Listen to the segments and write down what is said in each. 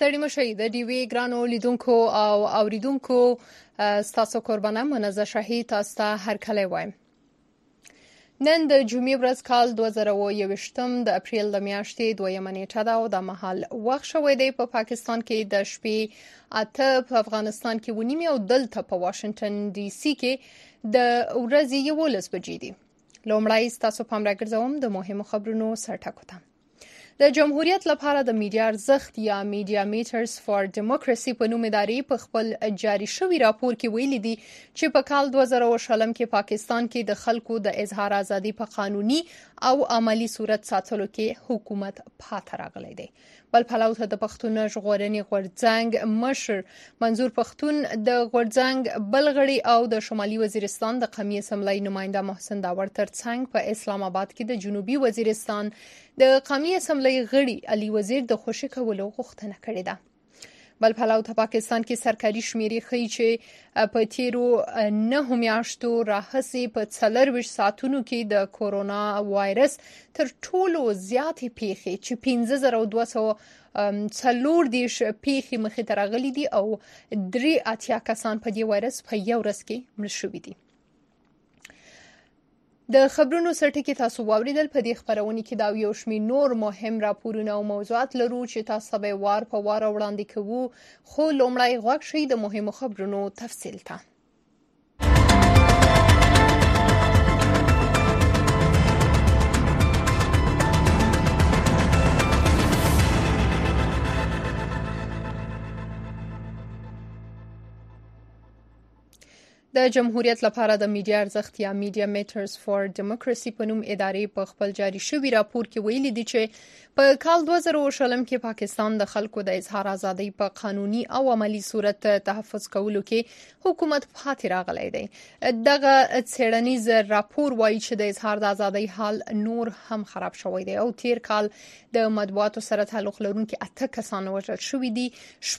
ستړي مشئ د ډیوی ګرانو لیدونکو او اوریدونکو ستاسو قربانه منزه شهید تاسو ته هرکلی وایم. نن د جمعې ورځ کال 2021 د اپریل د میاشتې 2 نیټه ده او د مهال وخت شوی دی په پاکستان کې د شپې 8 په افغانستان کې ونیمه او دلته په واشنگټن ډي سي کې د ورځې 11 بجې دي. لومړی تاسو پام راګرځوم د مهمو خبرونو سرټکو ته. د جمهوریت لپاره د میډیا ارزښت یا میډیا میټرز فار ډیموکراسي په نوم ادارې په خپل جاری شوی راپور کې ویلي دي چې په کال 2020 کې پاکستان کې د خلکو د اظهار ازادي په قانوني او عملی صورت ساتلو کې حکومت پاتې راغلی دی. بل پلو ته د پښتون ژغورنې غورځنګ مشر منظور پښتون د غورځنګ بلغړي او د شمالي وزیرستان د قومي اسمبلی نماینده محسن داور ترڅنګ په اسلام آباد کې د جنوبي وزیرستان د قومي اسمبلی غړي علي وزیر د خوشی کولو غوښتنه کړې ده. بل پلو ته پاکستان کې سرکاري شمیرې ښیي چې په تیرو 9 میاشتو راهیسې په 24 ساعتونو کې د کورونا وایرس تر ټولو زیاتې پیښې چې 15240 پیښې مخې ته راغلي دي او 83 کسان په دې وایرس په یو ورځ کې مړ شوي دي. د خبرونو سرټکی تاسو واوریدل. په دې خبرونه کې دا یو شمېر نور مهم راپورونه او موضوعات لرو چې تاسو به وار په وار وړاندې کوو، خو لومړی غوږ شئ د مهمو خبرونو تفصیل ته. د جمهوریت لپاره د میډیا ارزښت یا میډیا میټرز فار ډیموکراسي په نوم ادارې په خپل جاری شوی راپور کې ویلي دي چې په کال 2020 کې پاکستان د خلکو د اظهار ازادي په قانوني او عملی صورت تحفظ کولو کې حکومت پاتې راغلی دی. دغه څېړنیز راپور وایي چې د اظهار د ازادۍ حال نور هم خراب شوی دی او تیر کال د مطبوعاتو سره تعلق لرونکي 8 کسان وژل شوي دي.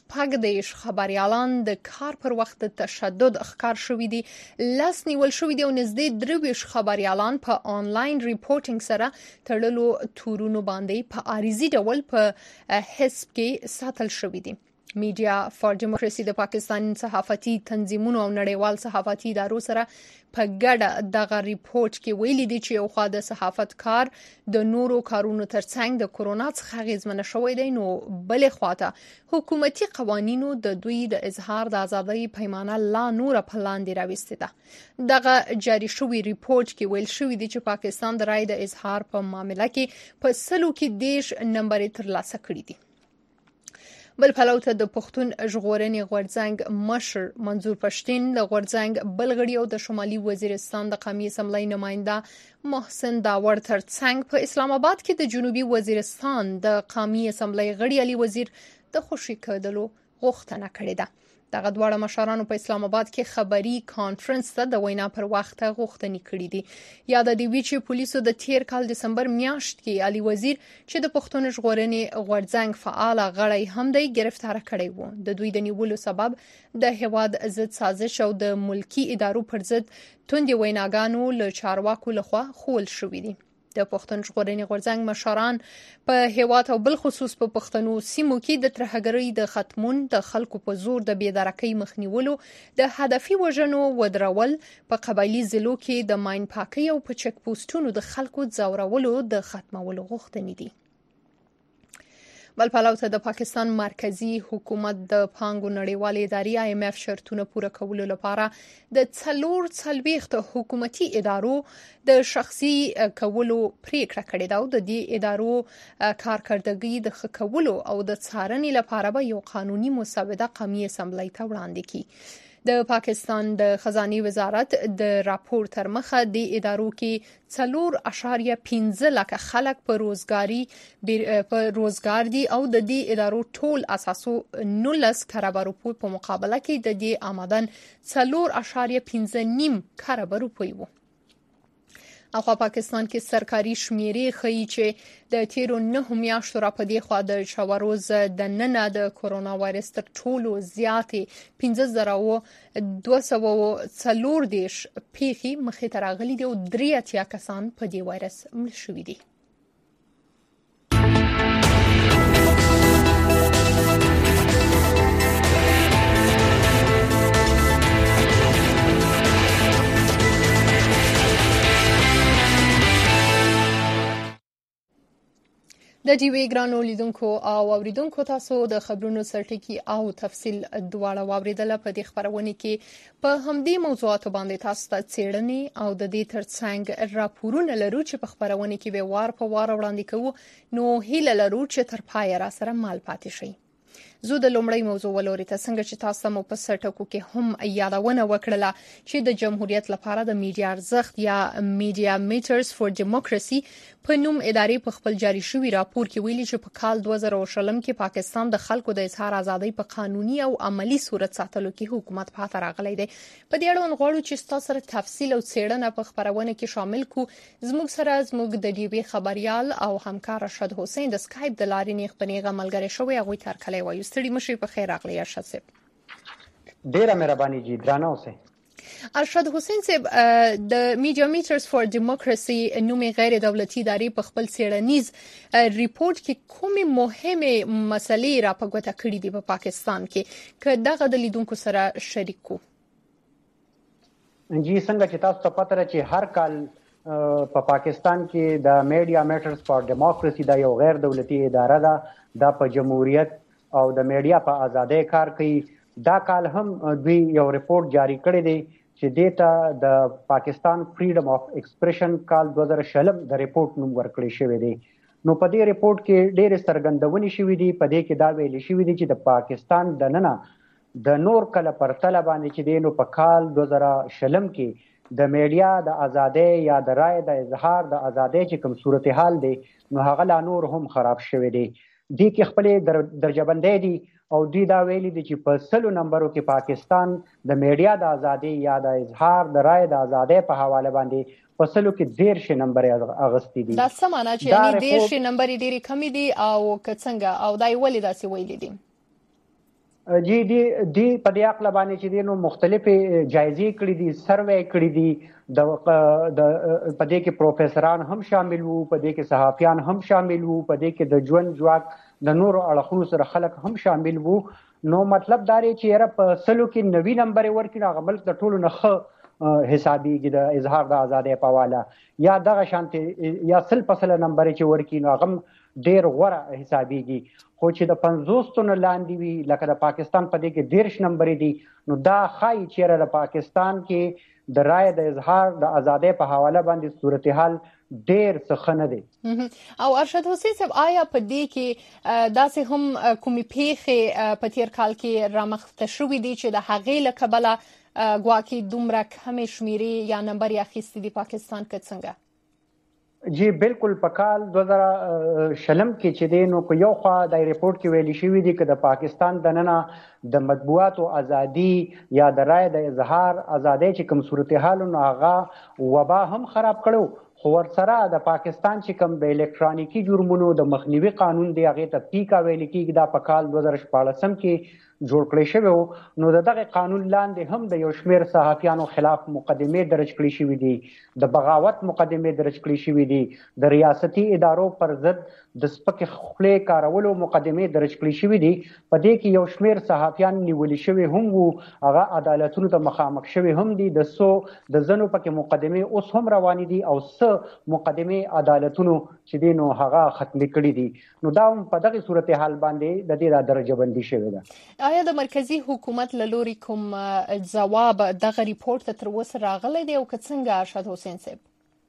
14 خبريالان د کار پر وخت تشدد ښکار شوي دي. لاس نیول شوی دی او نږدې 23 خبريالان په آنلاین ریپورټینګ سره تړلو تورونو باندې په عارضي ډول په حساب کې ساتل شوی دي. میډیا فار ډیموکراسي د پاکستان صحافتي تنظیمونو او نړیوال صحافتي ادارو سره په ګډه دغه ریپورت کې ویلي دي چې یو خوا د صحافت کار د نورو کارونو ترڅنګ د کورونا څخه اغیزمن شوی دی، نو بلې خواته حکومتي قوانینو د دوی د اظهار د ازادۍ پیمانه لا نور په لاندې راوستې ده. دغه جاری شوی ریپورت کې ویل شوی دی چې پاکستان د رای د اظهار په معاملې کې په سلو کې 10 نمبر ترلاسه کړی دی. بل پلو ته د پښتون ژغورنې غورځنګ مشر منظور پښتون د غورځنګ بلغړي او د شمالي وزیرستان د قومي اسمبلی نماینده محسن داور ترڅنګ په اسلام آباد کې د جنوبي وزیرستان د قومي اسمبلی غړي علي وزیر د خوشی کولو غوښتنه کړې ده. دغه دواړه مشرانو په اسلام آباد کې خبري کانفرنس ته د وینا پر وخت غوښتنې کړې دي. یاد دی چې پولیسو د تیر کال دسمبر میاشت کې علي وزیر چې د پښتون ژغورنې غورځنګ فعال غړی هم دی گرفتار کړی وو. د دوی د نیولو سبب د هواد ضد سازش او د ملکی ادارو پر ضد توندې ویناګانو له چارواکو لخوا خول شوې دي. د پښتون ژغورنې غورځنګ مشران په هیواد او بل خصوص په پښتنو سیمو کې د ترهګرۍ د ختمون، د خلکو په زور د بېدرکۍ مخنیولو، د هدفي وژنو ودرول، په قبایلي ضلعو کې د ماین پاکۍ او په چک پوسټونو د خلکو ځورولو د ختمولو غوښتنې دي. بل پلو ته د پاکستان مرکزی حکومت د پانګو نړیوالې ادارې IMF شرطونه پوره کولو لپاره د 440 حکومتي ادارو د شخصي کولو پریکړه کړې ده او د دې ادارو کارکردګي د ښه کولو او د څارنې لپاره به یو قانوني مسوده قومي اسمبلی ته وړاندې کړي. د پاکستان د خزانه وزارت د راپور تر مخه د ادارو کې 4.15 لک خلک په روزګار دي او د دې ادارو ټول اساسو 19 کروڑ روپۍ په مقابله کې د دې آمدن 4.15 کروڑ روپۍ وو. اخوا پاکستان کې سرکاري شمیرې ښیي چې د تیرو 9 میاشتو را پدې خوا د شواروز د ننه د کورونا وایرس تر ټولو زیاتې 15240 پیښې مخې ته راغلي دي او 83 کسان په دې وایرس مړ شوي دي. د ټي وي ګرانو لیدونکو او اوریدونکو تاسو د خبرونو سرټکی او تفصیل دواړه واوریدل په دې خبرونه کې په همدې موضوعاتو باندې تاسو ته څېړنې او د دې ترڅنګ راپورونه لرو چې په خبرونه کې به وار په وار وړاندې کوو نو هیله لرو چې تر پای را سره مال پاتې شي. زه د لومړی موضوع ولوري ته څنګه چې تاسو مو په سرټکو کې هم یادونه وکړه چې د جمهوریت لپاره د میډیا ارزښت یا میډیا میټرز فور ډیموکراسي په نوم ادارې په خپل جاري شوی راپور کې ویلي چې په کال 2020 کې پاکستان د خلکو د اظهار ازادۍ په قانوني او عملی صورت ساتلو کې حکومت پاتې راغلی دی. په دې اړه غواړو چې تاسو سره تفصیل او څېړنه په خبرونه کې شامل کو. زموږ د ډي وي خبريال او همکار ارشد حسین د سکایپ د لارې نیغ په نیغه ملګری شوی هغه تر کله وایي ستړي مشي په خیر راغلی ارشد صاحب. ډیره مهرباني جی درانه اوسه. ارشد حسین صاحب د میډیا میټرز فور ډیموکراسي نومي غیر دولتي ادارې په خپل څېړنیز ریپورت کې کومې مهمه مسلې را په ګوته کړې دي په پاکستان کې که دغه د لیدونکو سره شریک کو. جی څنګه چې تاسو ته پته ده چې هر کال په پاکستان کې د میډیا میټرز فور ډیموکراسي دا یو غیر دولتي اداره ده د په جمهوریت او د میډیا په ازادۍ کار کوي. دا کال هم دوی یو ریپورت جاری کړی دی چې دیتا د پاکستان فریډم اف ایکسپریشن کال 2020 د ریپورت نوم ورکړی شوی دی. نو په دې ریپورت کې ډېر څرګندونې شوې دي. په دې کې دا ویل شوی دی چې د پاکستان د ننه د نور کله پرتله باندې چې دی نو په کال 2020 کې د میډیا د ازادۍ یا د رائے د اظهار د ازادۍ چې کوم صورتحال دی نو هغه لا نور هم خراب شوی دی. دې کې خپل درجه‌بندۍ دي او دوی دا ویلي دي چې په 100 نمبرو کې پاکستان د میډیا د ازادۍ یا د اظهار د رائے د ازادۍ په حواله باندې په 100 کې 10 نمبر اغستې دي. دا څه معنی چې یعنی 10 نمبر ډېری کم دي او څنګه او دای ولې داسې ویلي دي؟ جی دی په دې عقل باندې چې دینو مختلفه جایزې کړې دي سروې کړې دي د په دې کې پروفیسوران هم شامل وو په دې کې صحافیان هم شامل وو په دې کې د ژوند جواک د نور اړخونو سره خلک هم شامل وو. نو مطلب دا دی چې یاره په 100 کې 90 نمبر ورکړي هغه بل د ټولو نه حسابيږي د اظهار د ازادۍ په حواله یا دغه شانتي یا 100% نمبر چې ورکړي نو هغه ډیر غوړه حسابيږي. خو چې د 50 تن لاندې وي لکه د پاکستان په دې کې 10 نمبر دي نو دا خای چیرې د پاکستان کې د رائے د اظهار د ازادۍ په حواله باندې صورتحال ډیر څه نه دي. او ارشد حسین صاحب آیا په دې کې داسې هم کومي پیخه په تیر کال کې رامخته شوې دي چې د هغې له کبله ګواکې دومره کم شمیرې یا نمبر اخیستي دي پاکستان کې څنګه؟ جی بالکل په کال 2020 کې چې دی نو په یو خوا د ریپورت کې ویل شوی دی چې د پاکستان د ننه د مطبوعاتو ازادي یا د رائے د اظهار ازادۍ چې کوم صورتحال نو هغه وبا هم خراب کړو. خو ورسره د پاکستان چې کوم د الکترونیکی جرمونو د مخنیوي قانون دی هغه ته پیکا ویل کېږي دا په کال 2014 کې جوړ کړی شوی نو دغه قانون لاندې هم د یو شمېر صحافیانو خلاف مقدمه درج کړې شوې دي د بغاوت مقدمه درج کړې شوې دي د ریاستي ادارو پر ضد د سپک خپلې کارولو مقدمه درج کړې شوې دي. په دې کې یو شمېر صحافیان نیول شوی هم وو هغه عدالتونو ته مخامخ شوی هم دي د زنو پکې مقدمه اوس هم روان دي او مقدمه عدالتونو چې دي نو هغه ختم کړي دي. نو دا په دغه صورتحال باندې د دې درجه بندي شوی ده. آیا د مرکزی حکومت له لوري کوم ځواب دغه ریپورت ته تر اوسه راغلی دی او که څنګه ارشد حسین صاحب؟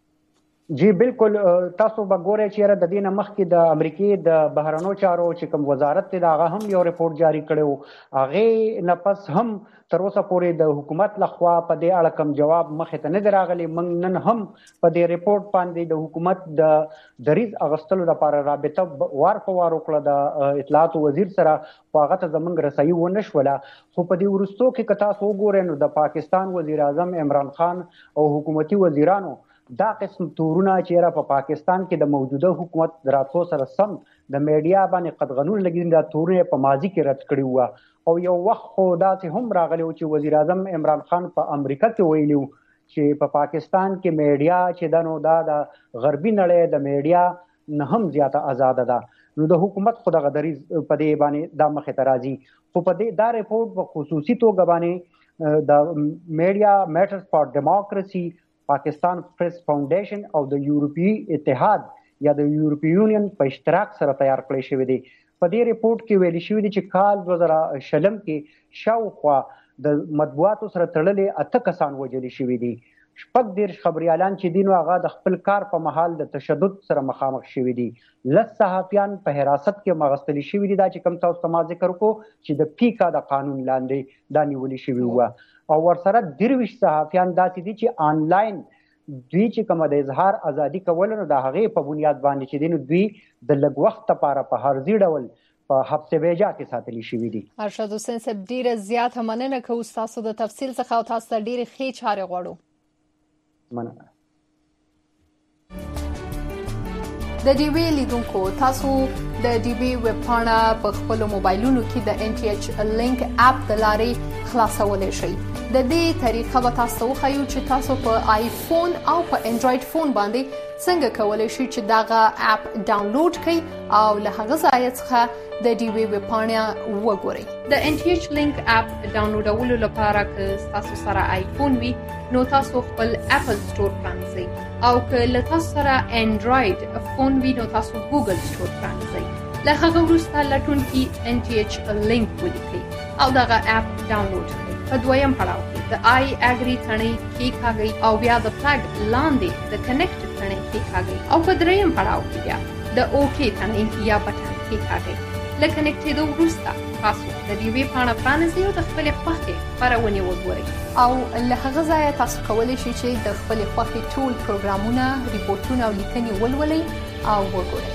جی بالکل تاسو به ګورئ چې د دې نه مخکې د امریکای د بهرنیو چارو چې کوم وزارت دی هغه هم یو ریپورت جاری کړو هغه نه پس هم تر اوسه پورې د حکومت لخوا په دې اړه کوم جواب مخې ته نه راغلی. موږ نن هم په دې ریپورت باندې د حکومت د دریز اغستلو لپاره رابطه وار په وار وکړه د اطلاعات وزیر سره خو هغه ته زموږ رسایي ونه شوله. خو په دې وروستو کې که تاسو وګورئ نو د پاکستان وزیر اعظم عمران خان او حکومتي وزیرانو دا قسم تورونه چې را په پاکستان کې د موجوده حکومت دراتو سره سم د میډیا باندې قدغنون لګین دا تورونه په ماضي کې رد کړی و او یو وخت خو دا هم راغلی چې وزیر اعظم عمران خان په امریکا کې ویلو چې په پاکستان کې میډیا چې دنو دا د غربي نړۍ د میډیا نه هم زیاته آزاد ده. نو د حکومت خو د غدریز په دې باندې د مخه ترازی خو په دې دا ریپورت په خصوصي توګه باندې د میډیا میټرز فار ډیموکراسي پاکستان پریس فاونډیشن او د یورپی اتحاد یا د یورپی یونین په اشتراک سره تیار کړی شوی دی. په دې ریپورت کې ویل شوی دی چې کال 2020 کې شاوخوا د مطبوعاتو سره تړلې 8 کسان وژل شوي دي. 14 خبريالان چې دي نو هغه د خپل کار په محل د تشدد سره مخامخ شوي دي. 10 صحافیان په حراست کې مغستلی شوي دي. دا چې کوم تاسو ته ما ذکر وکړو چې د پیکا د قانون لاندې دا نیولې شوي وو او ورسره 23 صحافیان داسې دي چې آنلاین دوی چې کوم د اظهار ازادي کول نو د هغې په بنیاد باندې چې دي نو دوی د لږ وخت لپاره په هرځي ډول په حبس بیجا کې ساتلی شوي دي. ارشد حسین صاحب ډیره زیاته مننه کوو تاسو د تفصیل څخه او تاسو ته ډیره ښې چارې غواړو. مننه. د ډي وی لیدونکو تاسو د ډي وی ویب پاڼه په خپل موبایلونو کې د ان ټي ایچ لینک اپ د لارې خلاصولای شئ. د دې طریقه به تاسو وښیو چې تاسو په آیفون او په انډراید فون باندې څنګه کولای شئ چې دغه اپ ډاونلوډ کړئ او له هغه ځای څخه د ډي وی ویب پاڼه وګورئ. د ان ټي ایچ لینک اپ ډاونلوډولو لپاره که تاسو سره آیفون وي نو تاسو خپل اپل سٹور پرانځئ او که له تاسو سره انډراید فون وي نو تاسو ګوګل سٹور پرانځئ. له هغه وروسته لټونکي ان ټي ایچ لینک ولیکئ او دغه اپ ډاونلوډ کړئ. په دویم پړاو کې د آی اګری ثنې کېکاږئ او بیا د فلګ لاندې د کنیکټ ثنې کېکاږئ او په دریم پړاو کې بیا د اوکې ثنې یا بټن کېکاږئ. له کنیکټېدو وروسته تاسو د دې ویب پاڼه پرانیزئ او د خپلې خوښې خپرونې وګورئ او له هغه ځایه تاسو کولی شئ چې د خپلې خوښې ټول پروګرامونه، ریپورټونه او لیکنې ولولئ او وګورئ.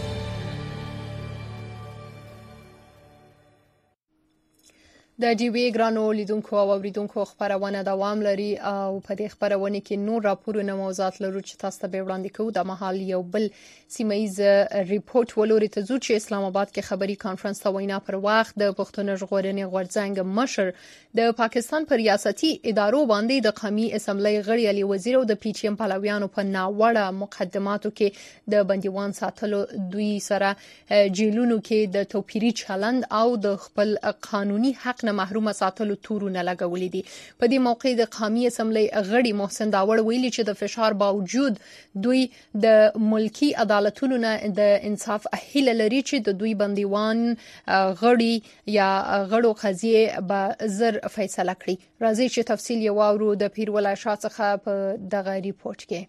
د ډي وی ګرانو لیدونکو او اوریدونکو خبرونه دوام لري او په دې خبرونه کې نور راپورونه موضوعات لرو چې تاسو ته به وړاندې کوو. د محل یو بل سیمایز ریپورت ولوري ته ځو چې اسلام آباد کې خبري کانفرنس ته وینا پر وخت د پښتون ژغورنې غورځنګ مشر د پاکستان پر ریاستي ادارو باندې د قومي اسمبلی غړي علي وزیر او د پی ټی ایم پلویانو په ناوړه مقدماتو کې د بندیوان ساتلو دوی سره جیلونو کې د توپیری چلند او د خپل قانوني حق محروم ساتلو تورونه لګولې دي. په دې موقع د قومي اسمبلی غړي محسن داوړ ویلي چې د فشار باوجود دوی د ملکی عدالتونو نه د انصاف هیله لري چې د دوی بندیوان غړي یا غړو قضیه به زر فیصله کړي. راځي چې تفصیل یې واورو د پیرولای شاه څخه په دغه ریپورت کې.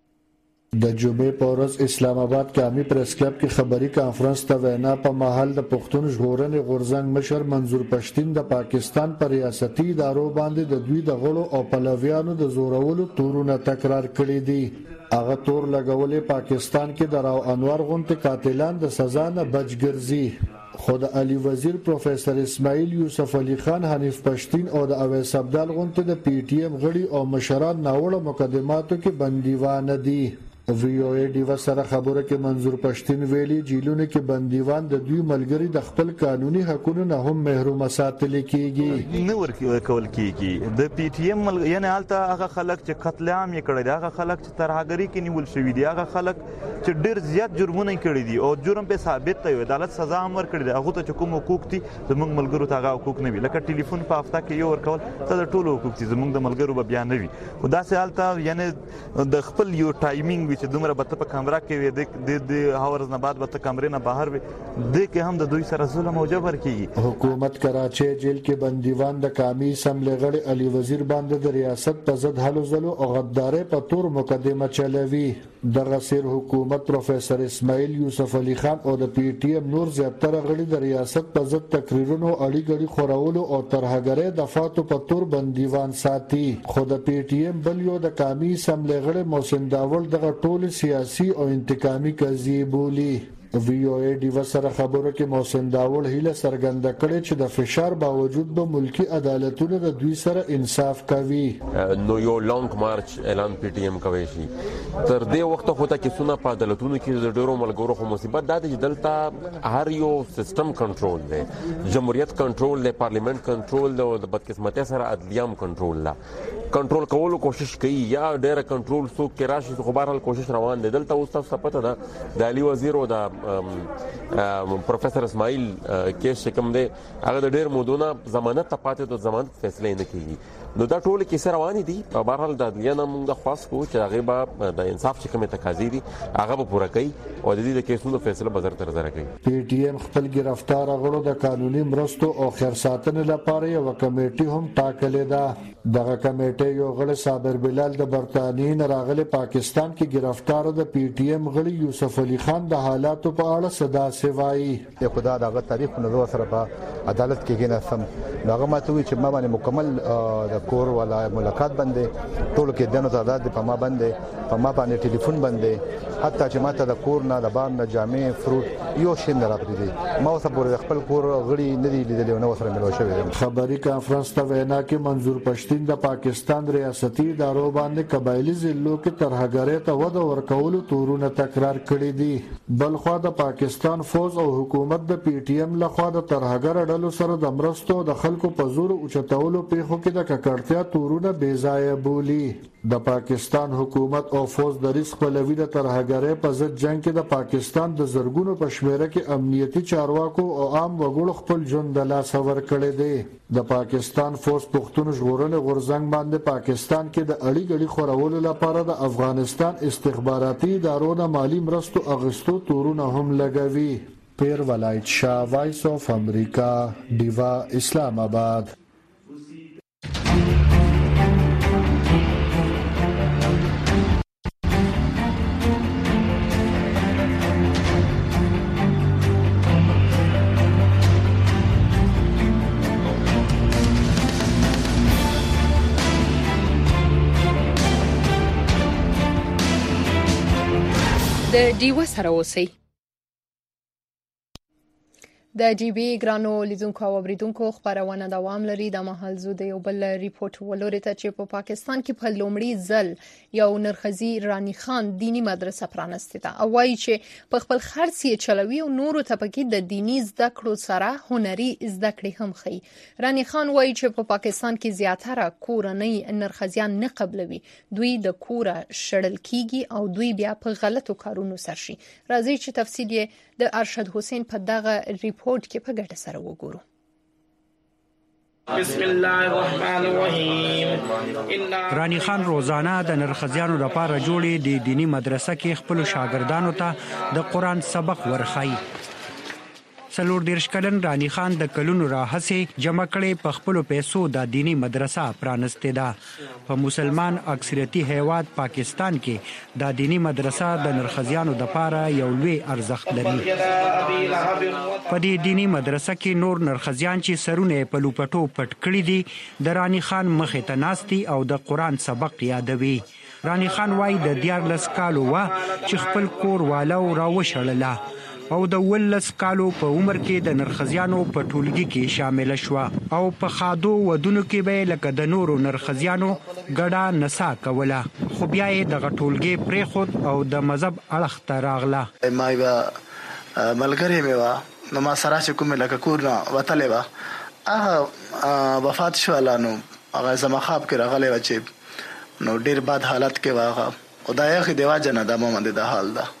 د جمعې په ورځ اسلام آباد کې عامي پریس کلب کې خبري کانفرنس ته وینا په محل د پښتون ژغورنې غورځنګ مشر منظور پښتين د پاکستان پر ریاستي ادارو باندې د دوی د غړو او پلویانو د زورولو تورونه تکرار کړي دي. هغه تور لګولې پاکستان کې د راو انور غونډه قاتلان د سزا نه بچ ګرځي. خود علي وزیر پروفیسور اسماعیل یوسف علي خان حنیف پښتين او د اویس عبدال غونډه د پی ټی ایم غړي او مشران ناوړه مقدماتو کې بندیوان دي. وی او ای ډیو سره خبره کې منظور پښتين ویلي جیلونه کې بندیوان د دوی ملګری د خپل قانوني حقوقو نه هم محروم ساتل کیږي. نو ورکول کیږي د پی ټی ایم یعنی حالت هغه خلک چې قتل عام یې کړی دی، هغه خلک چې ترهګری کې نیول شوی دي، هغه خلک چې ډیر زیات جرمونه کړی دي او جرم په ثابت دی، عدالت سزا هم ورکړي دي، هغه ته کوم حقوق دي زموږ ملګرو ته هغه حقوق نه وي. لکه ټلیفون په هفته کې یو ورکول ته د ټولو حقوق دي، زموږ د ملګرو به بیان نه وي. خو داسې حالت یعنی د خپل یو ټایمینګ چې دومره به په کیمرا کې وي د هاورز نه بعد به ته کیمرې نه بهر وي، د کې هم د دوی سره ظلم او جبر کیږي. حکومت کراچي جیل کې بندیوان د قومي اسمبلی غړي علي وزیر باندې د ریاست په ضد هلو ځلو او غدارۍ په تور مقدمه چلوي. دغه سیر حکومت پروفیسور اسماعیل یوسف علي خان او د پی ټی ایم نور زیاتره غړي د ریاست په ضد تقریرونو اړي غړي خورولو او ترهګرۍ دفاتو په تور بندیوان ساتي. خو د پی ټی ایم بل یو د قومي اسمبلی غړي محسن داوړ دغه ټول سیاسي او انتقامي قضیه بولی. وی او ای ډیو سره خبره کې محسن داوړ هیله څرګنده کړې چې د فشار باوجود به ملکی عدالتونه د دوی سره انصاف کوي. نو یو لانګ مارچ اعلان پی ټی ایم کوي شي تر دې وخت خو ته کې سونه په عدالتونو کې د ډیرو ملګرو خو مصیبت دا چې دلته هر یو سیستم کنټرول دی، جمهوریت کنټرول دی، پارلیمنت کنټرول دی او د بدقسمتۍ سره عدلیه کنټرول دی. کنټرول کولو کوشش کوي یا ډیره کنټرول سو کې راشي، خو بهرحال کوشش روان دی. دلته اوس تاسو پته ده د علي وزیر او د پروفیسور اسماعیل کیس کوم دی هغه د ډیر مودونه ضمانت ته پاتې د ضمانت فیصله نه کیږي. نو دا ټول کیسه روانې دي. په هر حال د عدلیه نه موږ خواست کوو چې هغې به د انصاف چې کومې تقاضې دي هغه به پوره کوي او د دې د کیسونو فیصله به زر تر زره کوي. پی ټی ایم خپل ګرفتار غړو د قانوني مرستو او خیر ساتنې لپاره یو کمیټه هم ټاکلې ده. دغه کمیټه یو غړی صابر بلال د برتانیې نه راغلی پاکستان کې گرفتار د پی ټی ایم غړي یوسف علي خان د حالاتو په اړه صدا سوایي. خدا دغه تاریخ نظر سره په عدالت کې نه سم هغه ماته وی چې ما باندې مکمل د کور ولا ملاقات باندې ټول کې دنه تعداد په ما باندې ټلیفون باندې حتی چې ماته د کور نه د بار نه جامې فروټ یو شین راغلي دي. ما اوس په خپل کور غړي نه دی لیدل نو سره ملو شوی. خبري کانفرنس ته وینا کې منظور پښتين د پاکستان ریاستي ادارو باندې قبایلی ضلعو کې ترهګرۍ ته وده ورکولو تورونه تکرار کړي دي. بلخوا د پاکستان فوج او حکومت د پی ټی ایم لخوا د ترهګر ډلو سره د مرستو د خلکو په زور اوچتولو پیښو کې د ککړتیا تورونه بې ځایه بولي. د پاکستان حکومت او فوج د ریسک پلوي د ترهګرۍ په ضد جنگ کې د پاکستان د زرګونو په شمیره کې امنیتي چارواکو او عام وګړو خپل ژوند د لاسه ورکړی دی. د پاکستان فوج پښتون ژغورنې غورځنګ باندې پاکستان کې د اړیګړي خورولو لپاره د افغانستان استخباراتي ادارو نه مالی مرستو اغستو تورونه هم لګوي. پیر ولایت شاه، وایس اف امریکا، دیوا، اسلام آباد. د ډیوه سره اوسئ. د جی بی ګرانو لیدونکو او اوریدونکو خبرونه دوام لري. د مهال زو د یو بل ریپورت ولوري ته چې په پاکستان کې په لومړي ځل یو نرخزي رانی خان دینی مدرسه پرانسته ده او وايي چې په خپل خرڅ یې چلوي او نورو ته پکې د دینی زده کړو سره هنري زده کړې هم خي. رانی خان وايي چې په پاکستان کې زیاتره کورنۍ نرخزیان نه قبلوي. دوی د کوره شړل کیږي او دوی بیا په غلطو کارونو سرشي. راځي چې تفصیل یې د ارشد حسین په دغه ریپورت کې په ګټه سره وګورو. بسم الله الرحمن الرحیم. رانی خان روزانه د نرخزیانو لپاره جوړې د دینی مدرسه کې خپل شاګردانو ته د قران سبق ورخایي. سلور دیرش کلن رانی خان د کلونو راهسې جمع کړي په خپل پیسو د دینی مدرسه پرانسته ده. په مسلمان اکثریتي هیواد پاکستان کې د دینی مدرسه د نرخزیانو د لپاره یو لوی ارزښت لري. په دې دینی مدرسه کې نور نرخزیان چې سرونه په لوپټو پټ کړي دي د رانی خان مخې ته ناستي او د قران سبق یادوي. رانی خان وايي د 14 کالو و چې خپل کور والو راوشړله او د 18 کالو په عمر کې د نرخزیانو په ټولګي کې شامل شو او په خادو ودونو کې به لکه د نورو نرخزیانو ګډه نسا کوله. خو بیا یې د ټولګي پرې خود او د مذهب اړخ ته راغله. ما ملګری مې و نو ما سره چې کومه لکه کور نه وتلې و هغه وفات شو. لانو هغه زما خواب کې راغلی و چې نو ډیر بد حالت کې واغه خدای خو دیوا جنا د ماما د حال ده.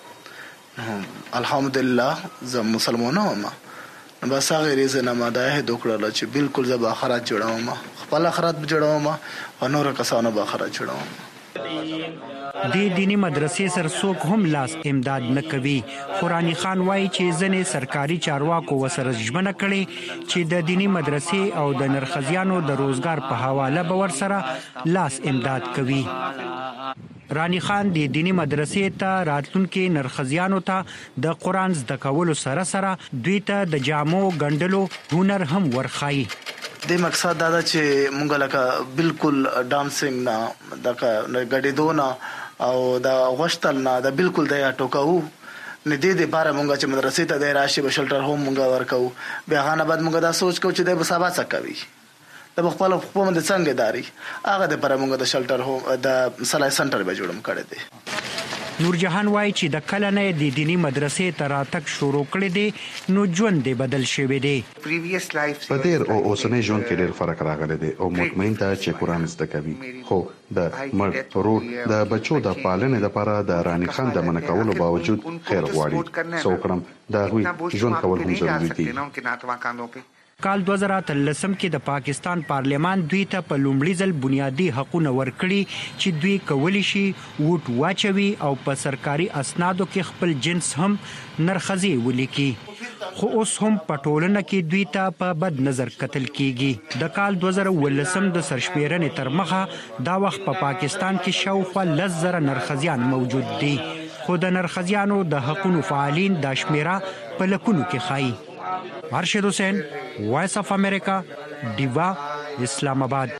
الحمدلله زه مسلمانه وم. بس هغه ریزنه ما ده دوکړه چې بالکل زه به آخرت جوړوم، خپل آخرت جوړوم او نور کسانو به آخرت جوړوم. د دینی مدرسې سر څوک هم لاس امداد نه کوي. قرآنی خان وايي چې ځنې سرکاري چارواکو وسره ژمنه کړي چې د دینی مدرسې او د نرخزیانو د روزګار په حواله به ورسره لاس امداد کوي. رانی خان د دینی مدرسې ته راتلونکي نرخزیانو ته د قرآن زده کولو سره سره دوی ته د جامو ګنډلو هنر هم ورخایي. د مقصد دا چې مونږ لکه بالکل ډانسینګ نه د غډېدو نه او د غوښتل نه د بالکل د ټوکاو نه دي د بار مونږ چې مدرسې ته د راشي به شلټر هوم مونږ ورکو. بیا غانه بعد مونږ دا سوچ کو چې د مسابقه څه کوي د خپل حکومت د څنګه داري هغه د پر مونږ د شلټر هوم د سلای سنټر به جوړم کړی دی. نور جهان وايي چې د کلنه د دینی مدرسې ته راتګ شروع کړی دی نو ژوند دی بدل شوی دی. په تیر او اوسنۍ ژوند کې ډېر فرق راغلی دی او مطمئن ته چې قرآن زده کوي. خو د مړ ورور د بچو د پالنې لپاره د رانی خان د منع کولو باوجود خیر غواړي. څو کړم د هغوی ژوند کول هم ضروري دي. کال 2013 کې د پاکستان پارلیمان دوی ته په لومړي ځل بنیادی حقوقونه ورکړي چې دوی کولی شي ووټ واچوي او په سرکاري اسنادو کې خپل جنس هم نرخزي ولیکي، خو اوس هم په ټولنه کې دوی ته په بد نظر کتل کیږي. د کال 2013 د سرشمیرنې تر مخه دا وخت په پاکستان کې شاوخوا 10,000 نرخزیان موجود دي، خو د نرخزیانو د حقوقو فعالین د شمیره په لکونو کې ښایي. ارشد حسین، وایس اف امریکا، دیوا، اسلام آباد.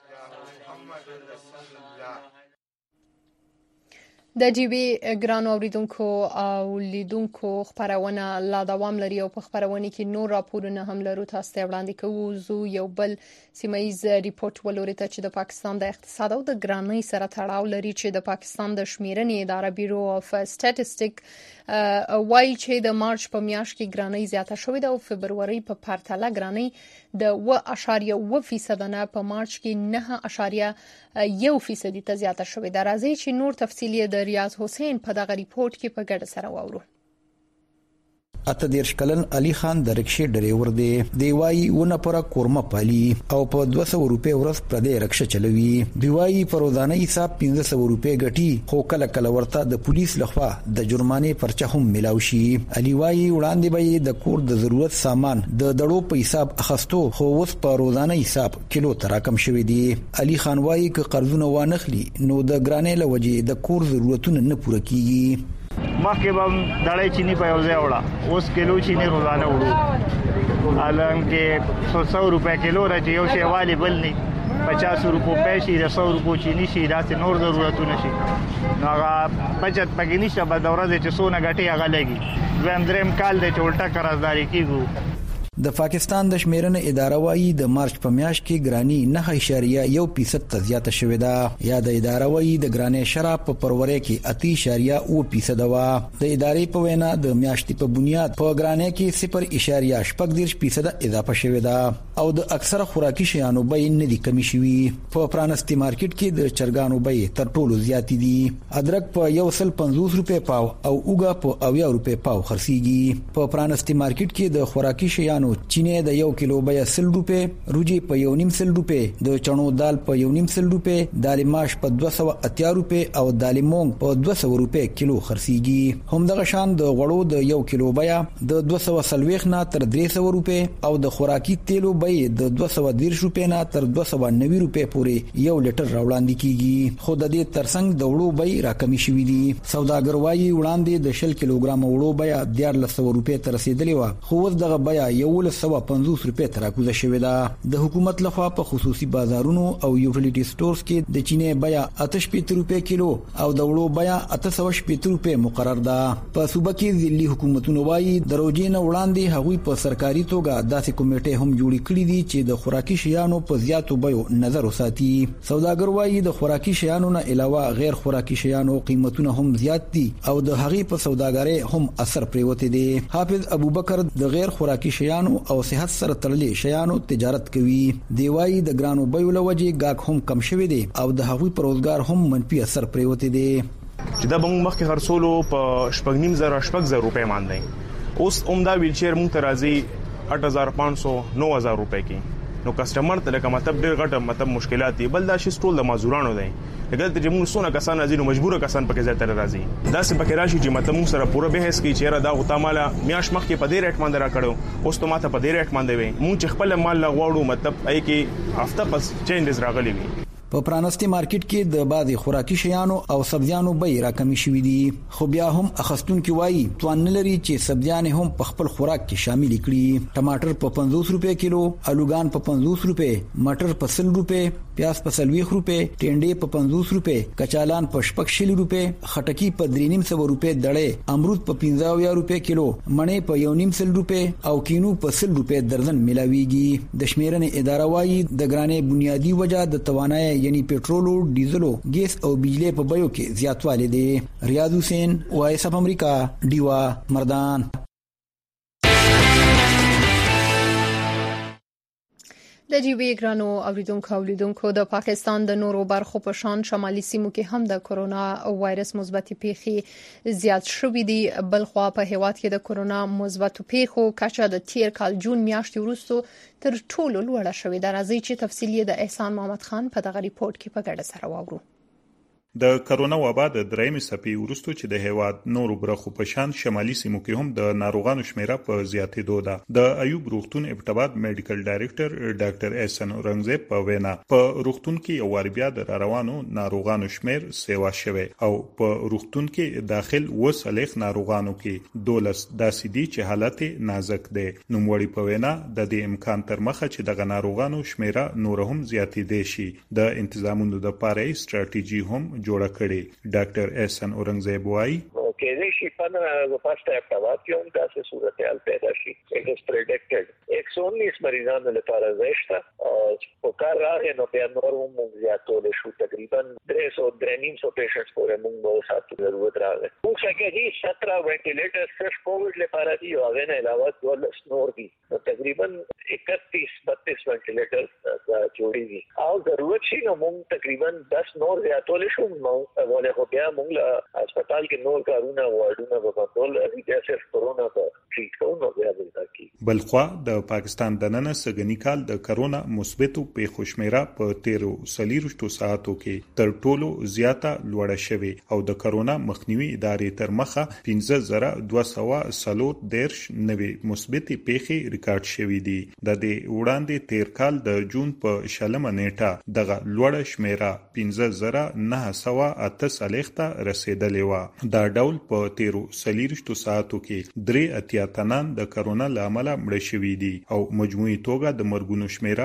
د ټي وي ګرانو اوریدونکو او لیدونکو خبرونه لا دوام لري او په خبرونه کې نور راپورونه هم لرو. تاسو ته وړاندې کوو زو یو بل سیمایز ریپورت ولوري ته چې د پاکستان د اقتصاد او د ګرانۍ سره تړاو لري چې د پاکستان د شمیرنې اداره بیورو اف سټاتستیک وایي چې د مارچ په میاشت کې ګرانۍ زیاته شوې ده او فبروري په پرتله ګرانۍ د 1.1% نه په مارچ کې 9.1% ته زیاته شوې ده. راځي چې نور تفصیلی د ریاض حسین په دغه ریپورت کې په ګډه سره واورو. اته دیر شکلن علي خان د رکشې ډرایور دی وایي ونه پر کورمه پالي او په 200 روپے ورځ پر دې رکشه چلوي. دی وایي په روزانه حساب 1500 روپے ګټي، خو کله کله ورته د پولیس لخوا د جرمانې پرچه هم ملاوي شي. علي وایي وړاندې به د کور د ضرورت سامان د دړو په حساب اخستو، خو اوس په روزانه حساب کیلو تراکم شوی دی. علي خان وایي ک قرضونه وانخلي نو د ګرانې لوجې د کور ضرورتونه نه پوره کیږي. مخکې به دړۍ چینی په یو ځای وړه، اوس کیلو چینی روزانه وړو، حالانکه 100 روپے کیلو راځي یو شی والی بل نه 50 روپے شي، 100 روپے چینی شي، داسې نور ضرورتونه شي. نو هغه بچت پکې نشته، به د ورځې چې څونه ګټي هغه لګي. دویم دریم کال دی چې الټا قرضداري کیږي. د پاکستان د شمیرنې اداره وایي د مارچ په میاشت کې ګرانی 9.1% ته زیاته شوې ده. یا د اداره وایي د ګرانۍ شراب په پرورې کې 8.0% وا. د ادارې په وینا د میاشتې په بنیاد په ګرانۍ کې 0.8% اضافه شوې ده او د اکثره خوراکي شیانو بیې نه دي کمی شوي. په پرانستي مارکیټ کې د چرګانو بیې تر ټولو زیات دي. ادرک په 150 روپے پاو او اوګه په 80 روپے پاو خرڅيږي. په پرانستي مارکیټ کې د خوراکي شیانو چینه د 1 کیلو بیه 100 روپے، روجي په 1.5 روپے، د چڼو دال په 1.5 روپے، دال ماش په 280 روپے او دال مونګ په 200 روپے کیلو خرڅيږي. هم دغه شان د غوړو د 1 کیلو بیه د 240 نه تر 300 روپے او د خوراکي تیلو بیه د 210 روپے نه تر 290 روپے پورې 1 لیټر راوړاندې کیږي. خو د دې ترڅنګ د وړو بیه راکمې شوې دي. سوداګر وایي وړاندې د 10 کیلوګرام وړو بیه 1400 روپے ته رسیدلې و، خو اوس دغه بیه 150 روپے تر راکوزه شوې ده. د حکومت لخوا په خصوصي بازارونو او یوټیلیټي سټورز کې د چینه بیه 88 روپے کیلو او د وړو بیه 880 روپے مقرر ده. په صوبه کې ځلي حکومتونو وایي د روزې نه وړاندې هغوی په سرکاري توګه داسې کمیټې هم جوړې کړې دي چې د خوراکي شیانو په زیاتو بیو نظر وساتي. سوداګر وایي د خوراکي شیانو نه علاوه غیر خوراکي شیانو قیمتونه هم زیات دي او د هغې په سوداګرۍ هم اثر پریوتی دی. حافظ ابوبکر د غیر خوراکي شیانو او صحت سره تړلې شیانو تجارت کوي. دی وایي د ګرانو بیو له وجې گاګ هم کم شوی دی او د هغوی پر روزګار هم منفي اثر پریوتی دی. چې دا به مخکې خرڅولو په 8.5 روپے باندې، اوس عمده ویلچیر مونږ ته راځي 8500 9000 روپے کې. نو کسٹمر ته لکه مطلب ډېر غټ مشکلات دي. بل دا شی ټول د مزدورانو دی. لکه ته چې موږ څونه کسان راځي نو مجبور کسان پکې ځای تر راځي. دا څه پکې راشي چې مطلب موږ سره پوره بحث کوي چې را دا غوتا مال میاش مخ کې په دې ریټ باندې را کړو، اوس ته ماته په دې ریټ باندې وي. موږ چې خپل مال لغواړو مطلب ای کې هفته پس چینجز راغلي وي. په پرانستي مارکیټ کې د بعضي خوراکي شیانو او سبزیانو بیې راکمې شوې دي، خو بیا هم اخستونکو وایي توان نه لري چې سبزیان هم په خپل خوراک کې شامل کړي. ټماټر په 50 روپے کیلو، الوګان په 50 روپے، مټر په 100 روپے، پیاز په 40 روپے، ټینډې په 50 روپے، کچالان په 60 روپے، خټکی په 350 روپے دړې، امرود په 50 روپے کیلو، مڼې په 1.5 روپے او کینو په 100 روپے درجن ملاويږي. د شمیرنې اداره وایي د ګرانې بنیادی وجہ د توانایي یعنی پټرولو، ډیزلو، ګیس او بجلی په بیو کې زیاتوالی دی. ریاض حسین، وایس اف امریکا، ډیوا، مردان. د جیوی ګرانو اوریدونکو د پاکستان د نورو برخو په شان شمالي سیمو کې هم د کرونا وایرس مثبت پیښې زیات شوې دي. بلخوا په هیواد کې د کرونا مثبت پیښو کچه د تیر کال جون میاشتې وروسته تر ټولو لوړه شوې ده. راځي چې تفصیلی د احسان محمد خان په دغه ریپورت کې په ګډه سره واورو. د کرونا وبا د درېمې څپې وروسته چې د هیواد نورو برخو په شان شمالي سیمو کې هم د ناروغانو شمیره په زیاتېدو ده. د ایوب روغتون ابتباد میډیکل ډایریکټر ډاکټر احسان اورنګزیب په وینا په روغتون کې یو وار بیا د روانو ناروغانو شمیر سیوا شوی او په روغتون کې داخل وسلیخ ناروغانو کې 12 داسې دي چې حالت نازک دي. نوموړي په وینا د دې امکان تر مخه چې د ناروغانو شمیره نور هم زیاتېدې شي د انتظامونو د لپاره ستراتیژي هم جوړه کړي. ډاکټر احسان اورنګزیب وایي کې دې شي 15 اگست ابتدات کې هم داسې صورتحال پیدا شي. It is predicted 119 مریضانو لپاره زیشته او کار راغی نو بیا نور هم زیاتول شو. تقریبا 300 پیشنټس پورې موږ به ساتو ضرورت راغی. موږ څنګه دي 17 وینټیلیټر صرف کووډ لپاره دي او هغه نه علاوه 12 نور دي. تقریبا 31-32 وینټیلیټر جوړیږي او ضرورت شي نو موږ تقریبا 10 نور زیاتول شو. نو ولې خو بیا موږ هسپتال کې نور کارونه واردونه به بدل دي چې کرونا په ټریټ کوو بیا دلته. بلخوا د پاکستان د نن سګنی کال د کرونا مثبتو پیښو شمیره په 13 ساعتو کې تر ټولو زیاته لوړه شوې او د کرونا مخنیوي ادارې تر مخه 15213 نوې مثبتې پیښې ریکارډ شوې دي. د دې وړاندې تیر کال د جون په شلمه نیټه دغه لوړه شمیره 15908 ته رسیدلې و. دا ډول په 13 ساعتو کې 3 تنان د کرونا لامل مړ شوي دي او مجموعي توګه د مرګونو شمیره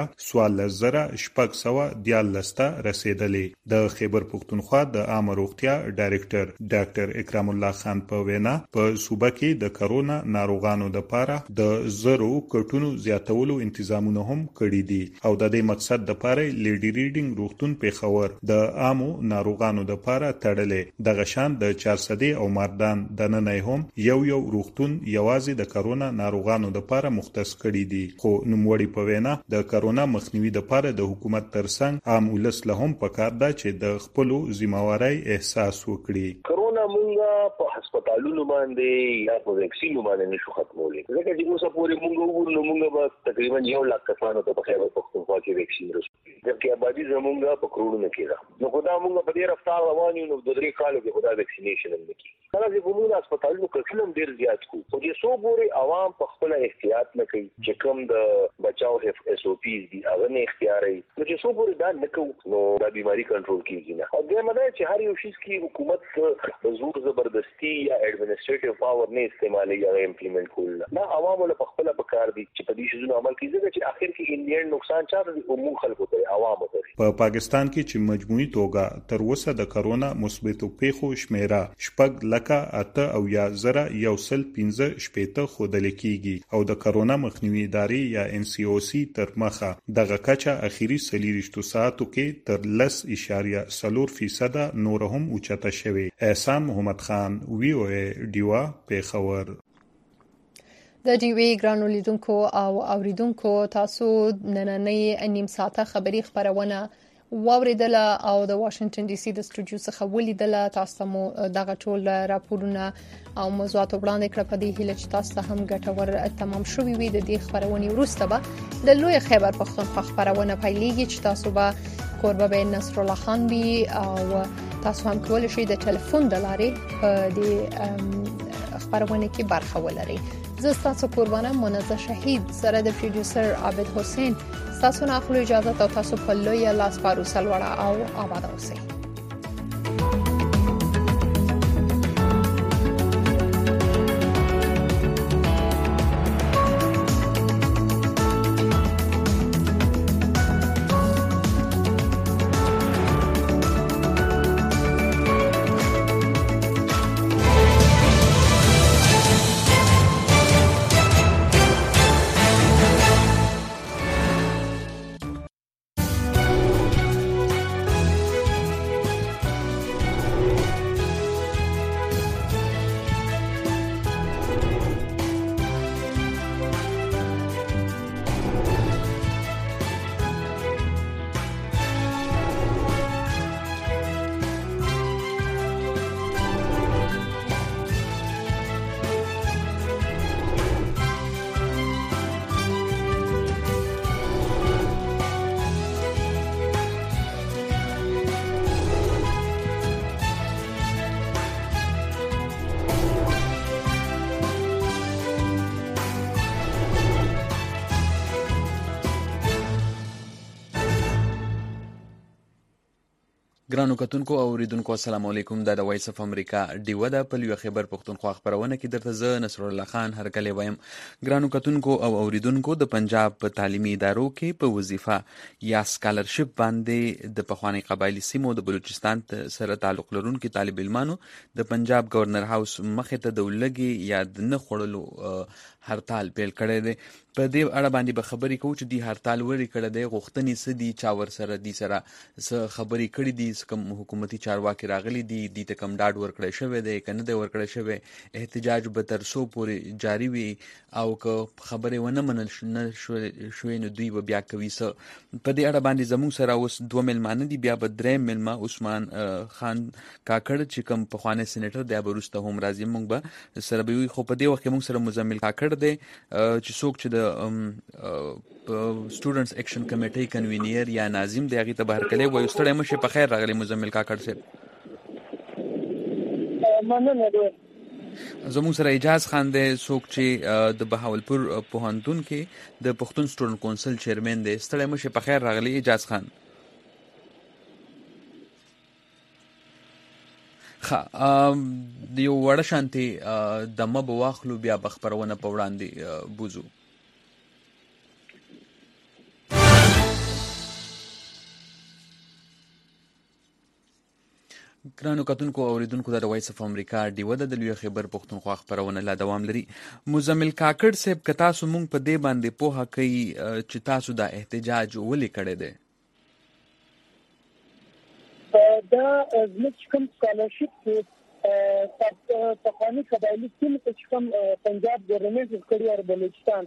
14614 ته رسیدلې. د خیبر پختونخوا د عام روغتیا ډایریکټر ډاکټر اکرام الله خان په وینا په صوبه کې د کرونا ناروغانو لپاره د زرو کټونو زیاتولو تنظیمونه هم کړي دي او د دې مقصد لپاره لیډي ریډینګ روغتون پیښور د عامو ناروغانو لپاره تړلې د غشان د 400 او مردان د نن هم یو روغتون یوازې د کرونا ناروغانو لپاره مختص کړي دي. خو نوموړي په وینا د کرونا مخنیوي لپاره د حکومت ترڅنګ عام ولس له هم پکار ده چې د خپل ذمہواری احساس وکړي. کرونا مونږه په هسپتالونو باندې یا په ویکسینو باندې نشو ختمولای. ځکه چې اوس پورې مونږ به تقریبا 1 لک کسانو ته په خیبر پختونخوا کې ویکسین رسوي. ځکه آبادی زمونږه په کروڑونو کې ده. نو خدای مونږ په دې رفتار روان یو نو د 3 کالو کې خدای ویکسینیشن هم نکړي. کله چې موږ هسپتالونو کې کلم ډیر زیات کو او چې سو پورې عوام په خپل احتیاط نه کوي چې کوم د بچاو اس او پی دي هغه نه اختیاري نو چې سو پورې دا نه کوي نو دا بیماری کنټرول کیږي نه. او دا مده چې هر یو شي کې حکومت زور زبردستی یا ایڈمنسټریټیو پاور نه استعمالي یا امپلیمنٹ کول نه. عوام له خپل پکار دي چې په دې شیزونو عمل کوي چې اخر کې انډین نقصان چاته دي عموم خلکو ته عوام ته. په پاکستان کې چې مجموعي توګه تر اوسه د کرونا مثبتو پیښو شمیره 6,8,115 خودل کیږي او د کرونا مخنیوي ادارې یا NCOC تر مخه دغه کچه اخیری 30 ساعتو کې تر 10.4% نور هم اوچته شوی. احسان محمد خان VOA ډیوا پیښور. د ډیوی ګرانو لیدونکو او اوریدونکو تاسو نننۍ نیم ساعته خبری خبرونه واوریدله او د واشنگټن ډي سي د سټوډیو څخه ولیدله. تاسو مو دغه ټول راپورونه او موضوعات وړاندې کړ په دې هیله چې تاسو هم ګټور تمام شوي وي. د دې خبرونه وروسته به د لوی خیبر پختونخوا خبرونه پیلېږي چې تاسو به کوربه به نصر الله خان وي او تاسو هم کولای شئ د ټلیفون د لارې په دې خبرونه کې برخه ولرئ. زه تاسو قربانه منزه شهید سره د پروډوسر عابد حسین تاسو نه خپل اجازه ته تاسو په لوی لاس پارو سلوړه او آباد اوسئ. ګرانو کتونکو او اوریدونکو السلام علیکم. د وایس اف امریکا ډیوه د پلیو خیبر پختونخوا خبرونه کې درته زه نصر الله خان هرکلی وایم. ګرانو کتونکو او اوریدونکو د پنجاب په تعلیمي ادارو کې په وظیفه یا سکالرشپ باندې د پخوانی قبایلی سیمو د بلوچستان سره تعلق لرونکو طالب علمانو د پنجاب گورنر هاوس مخې ته د ولګي یا د نه خړلو هرتال پیل کړی دی. په دې اړه باندې به خبرې کوو چې دی هرتال ولې کړی دی، غوښتنې څه دي، چا ورسره دي سره څه خبرې کړې دي، کوم حکومتي چارواکي راغلي دي، دې ته کوم ډاډ ورکړی شوی دی که نه دی ورکړی شوی، احتجاج به تر څو پورې جاري وي او که خبرې ونه منل شوې نو دوی به بیا کوي څه. په دې اړه باندې زموږ سره اوس 2 مېلمانه دي، بیا به 3 مېلمه عثمان خان کاکړ چې کوم پخوانی سېنیټر دی به وروسته هم راځي، موږ به سره به وي. خو په دې وخت کې موږ سره مزمل کاکړ دی چې څوک چې د سټوډنټس اکشن کمیټې کنوینر یا ناظم دی، هغې ته به هرکلی وایو. ستړی مه شئ، په خیر راغلی مزمل کاکړ صاحب. زموږ سره اجاز خان دی، څوک چې د بهاولپور پوهنتون کې د پښتون سټوډنټ کونسل چیرمن دی. ستړی مه شئ، په خیر راغلی اجاز خان. د یو وړه شانتې دمه به واخلو، بیا به خپرونه په وړاندې بوځو. ګرانو کتونکو او اوریدونکو د وایس اف امریکا ډیوه د لوی خیبر پختونخوا خبرونه لا دوام لري. مزمل کاکړ صاحب، که تاسو مونږ په دې باندې پوهه کوي چې تاسو دا احتجاج ولې کړی دی؟ دا زموږ کوم سکالرشپ کې پخواني قبایلي سیمې ته چې کوم پنجاب ګورنمنټ کړی او بلوچستان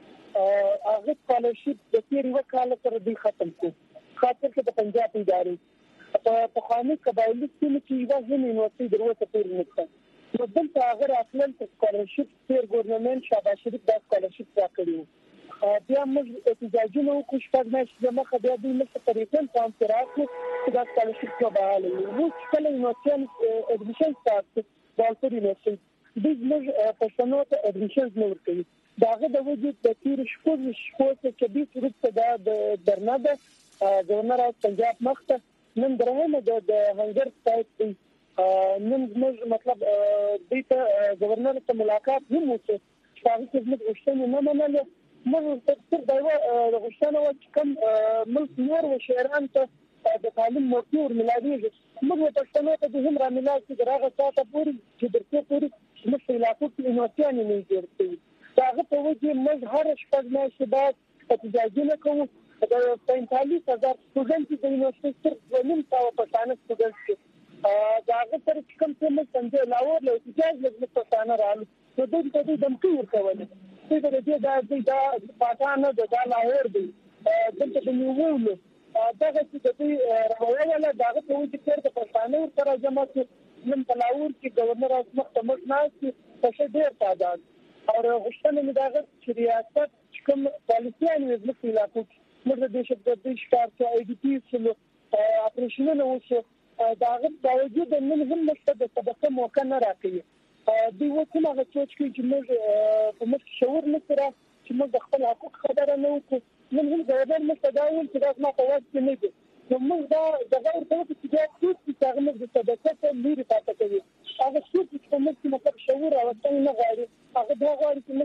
هغه سکالرشپ د تیر یو کال سره دی ختم کړ، خاطر کې د پنجاب ادارې په پخواني قبایلي سیمې کې یو ځینې یونیورسيټي دروازه پورې نشته، نو دلته هغه راتلل سکالرشپ تیر ګورنمنټ شاباش شریف دا سکالرشپ راکړي. بیا موږ احتجاجونه وکړو، شپږ میاشتې دمخه بیا دوی موږ ته په ریټن فارم کې راکړو چې دا سکالرشپ به بحاله وي. موږ چې کله یونیورسټیان اډمیشن سټارټ کړو بهاولپور یونیورسټي، دوی موږ پښتنو ته اډمیشنز نه ورکوي. د هغه د وجې د تېرو شپږو څخه 20 وروسته دا د درنه ده ګورنر هاوس پنجاب مخ ته نن درېیمه د هنګر سټایپ دی. نن موږ مطلب دوی ته ګورنر ته ملاقات هم وکړو چې هغه کې موږ غوښتنې نه منلې. موږ تر دا یو غوښتنه وه چې کوم ملک نور و شهران ته د تعلیم موقع ورملاویږي، موږ پښتنو ته د هم راملاو چې تر هغه ساعته پورې چې تر څو پورې زموږ په علاقو کې یونیورسټیانې نه جوړ شوي. د هغه په وجې موږ هره شپږ میاشتې بعد احتجاجونه کوو. د 45,000 سټوډنټ د یونیورسټي صرف 2,500 پښتانه سټوډنټ دي. د هغه سره چې کوم څه موږ څنګه لاهور له احتجاج لږ پښتانه راغلي، نو دوی ته دوی دمکې ورکولې. دوی د دې دا پښتانه د لاهور دی دلته د نیولو دغه چې د دوی راوړل دغه په وجه کې د پښتانه سره جمع کې نن په لاهور کې ګورنر هاوس مخ ناست په ډېر تعداد او غوښتنه مې دغه چې ریاست کوم پالیسیان یې زموږ په علاقو کې موږ د دهشتګردۍ ښکار کې آی ډي پي سلو اپریشنونه وشو. دغه باوجود نن هم موږ د طبقه موقع نه راکوي. دوی کوم هغه سوچ کوي چې موږ په موږ شعور نه سره چې موږ د خپل حقوق خبره نه وکړو. نن هم ګورنر موږ ته دا ویل چې دا زما په واک کې نه دي، نو موږ دا دغه ورته وکړو چې دا څوک چې هغه موږ د طبقه څخه لرې پاتې کوي، هغه څوک چې په موږ کې مطلب شعور راوستل نه غواړي، هغه دا غواړي چې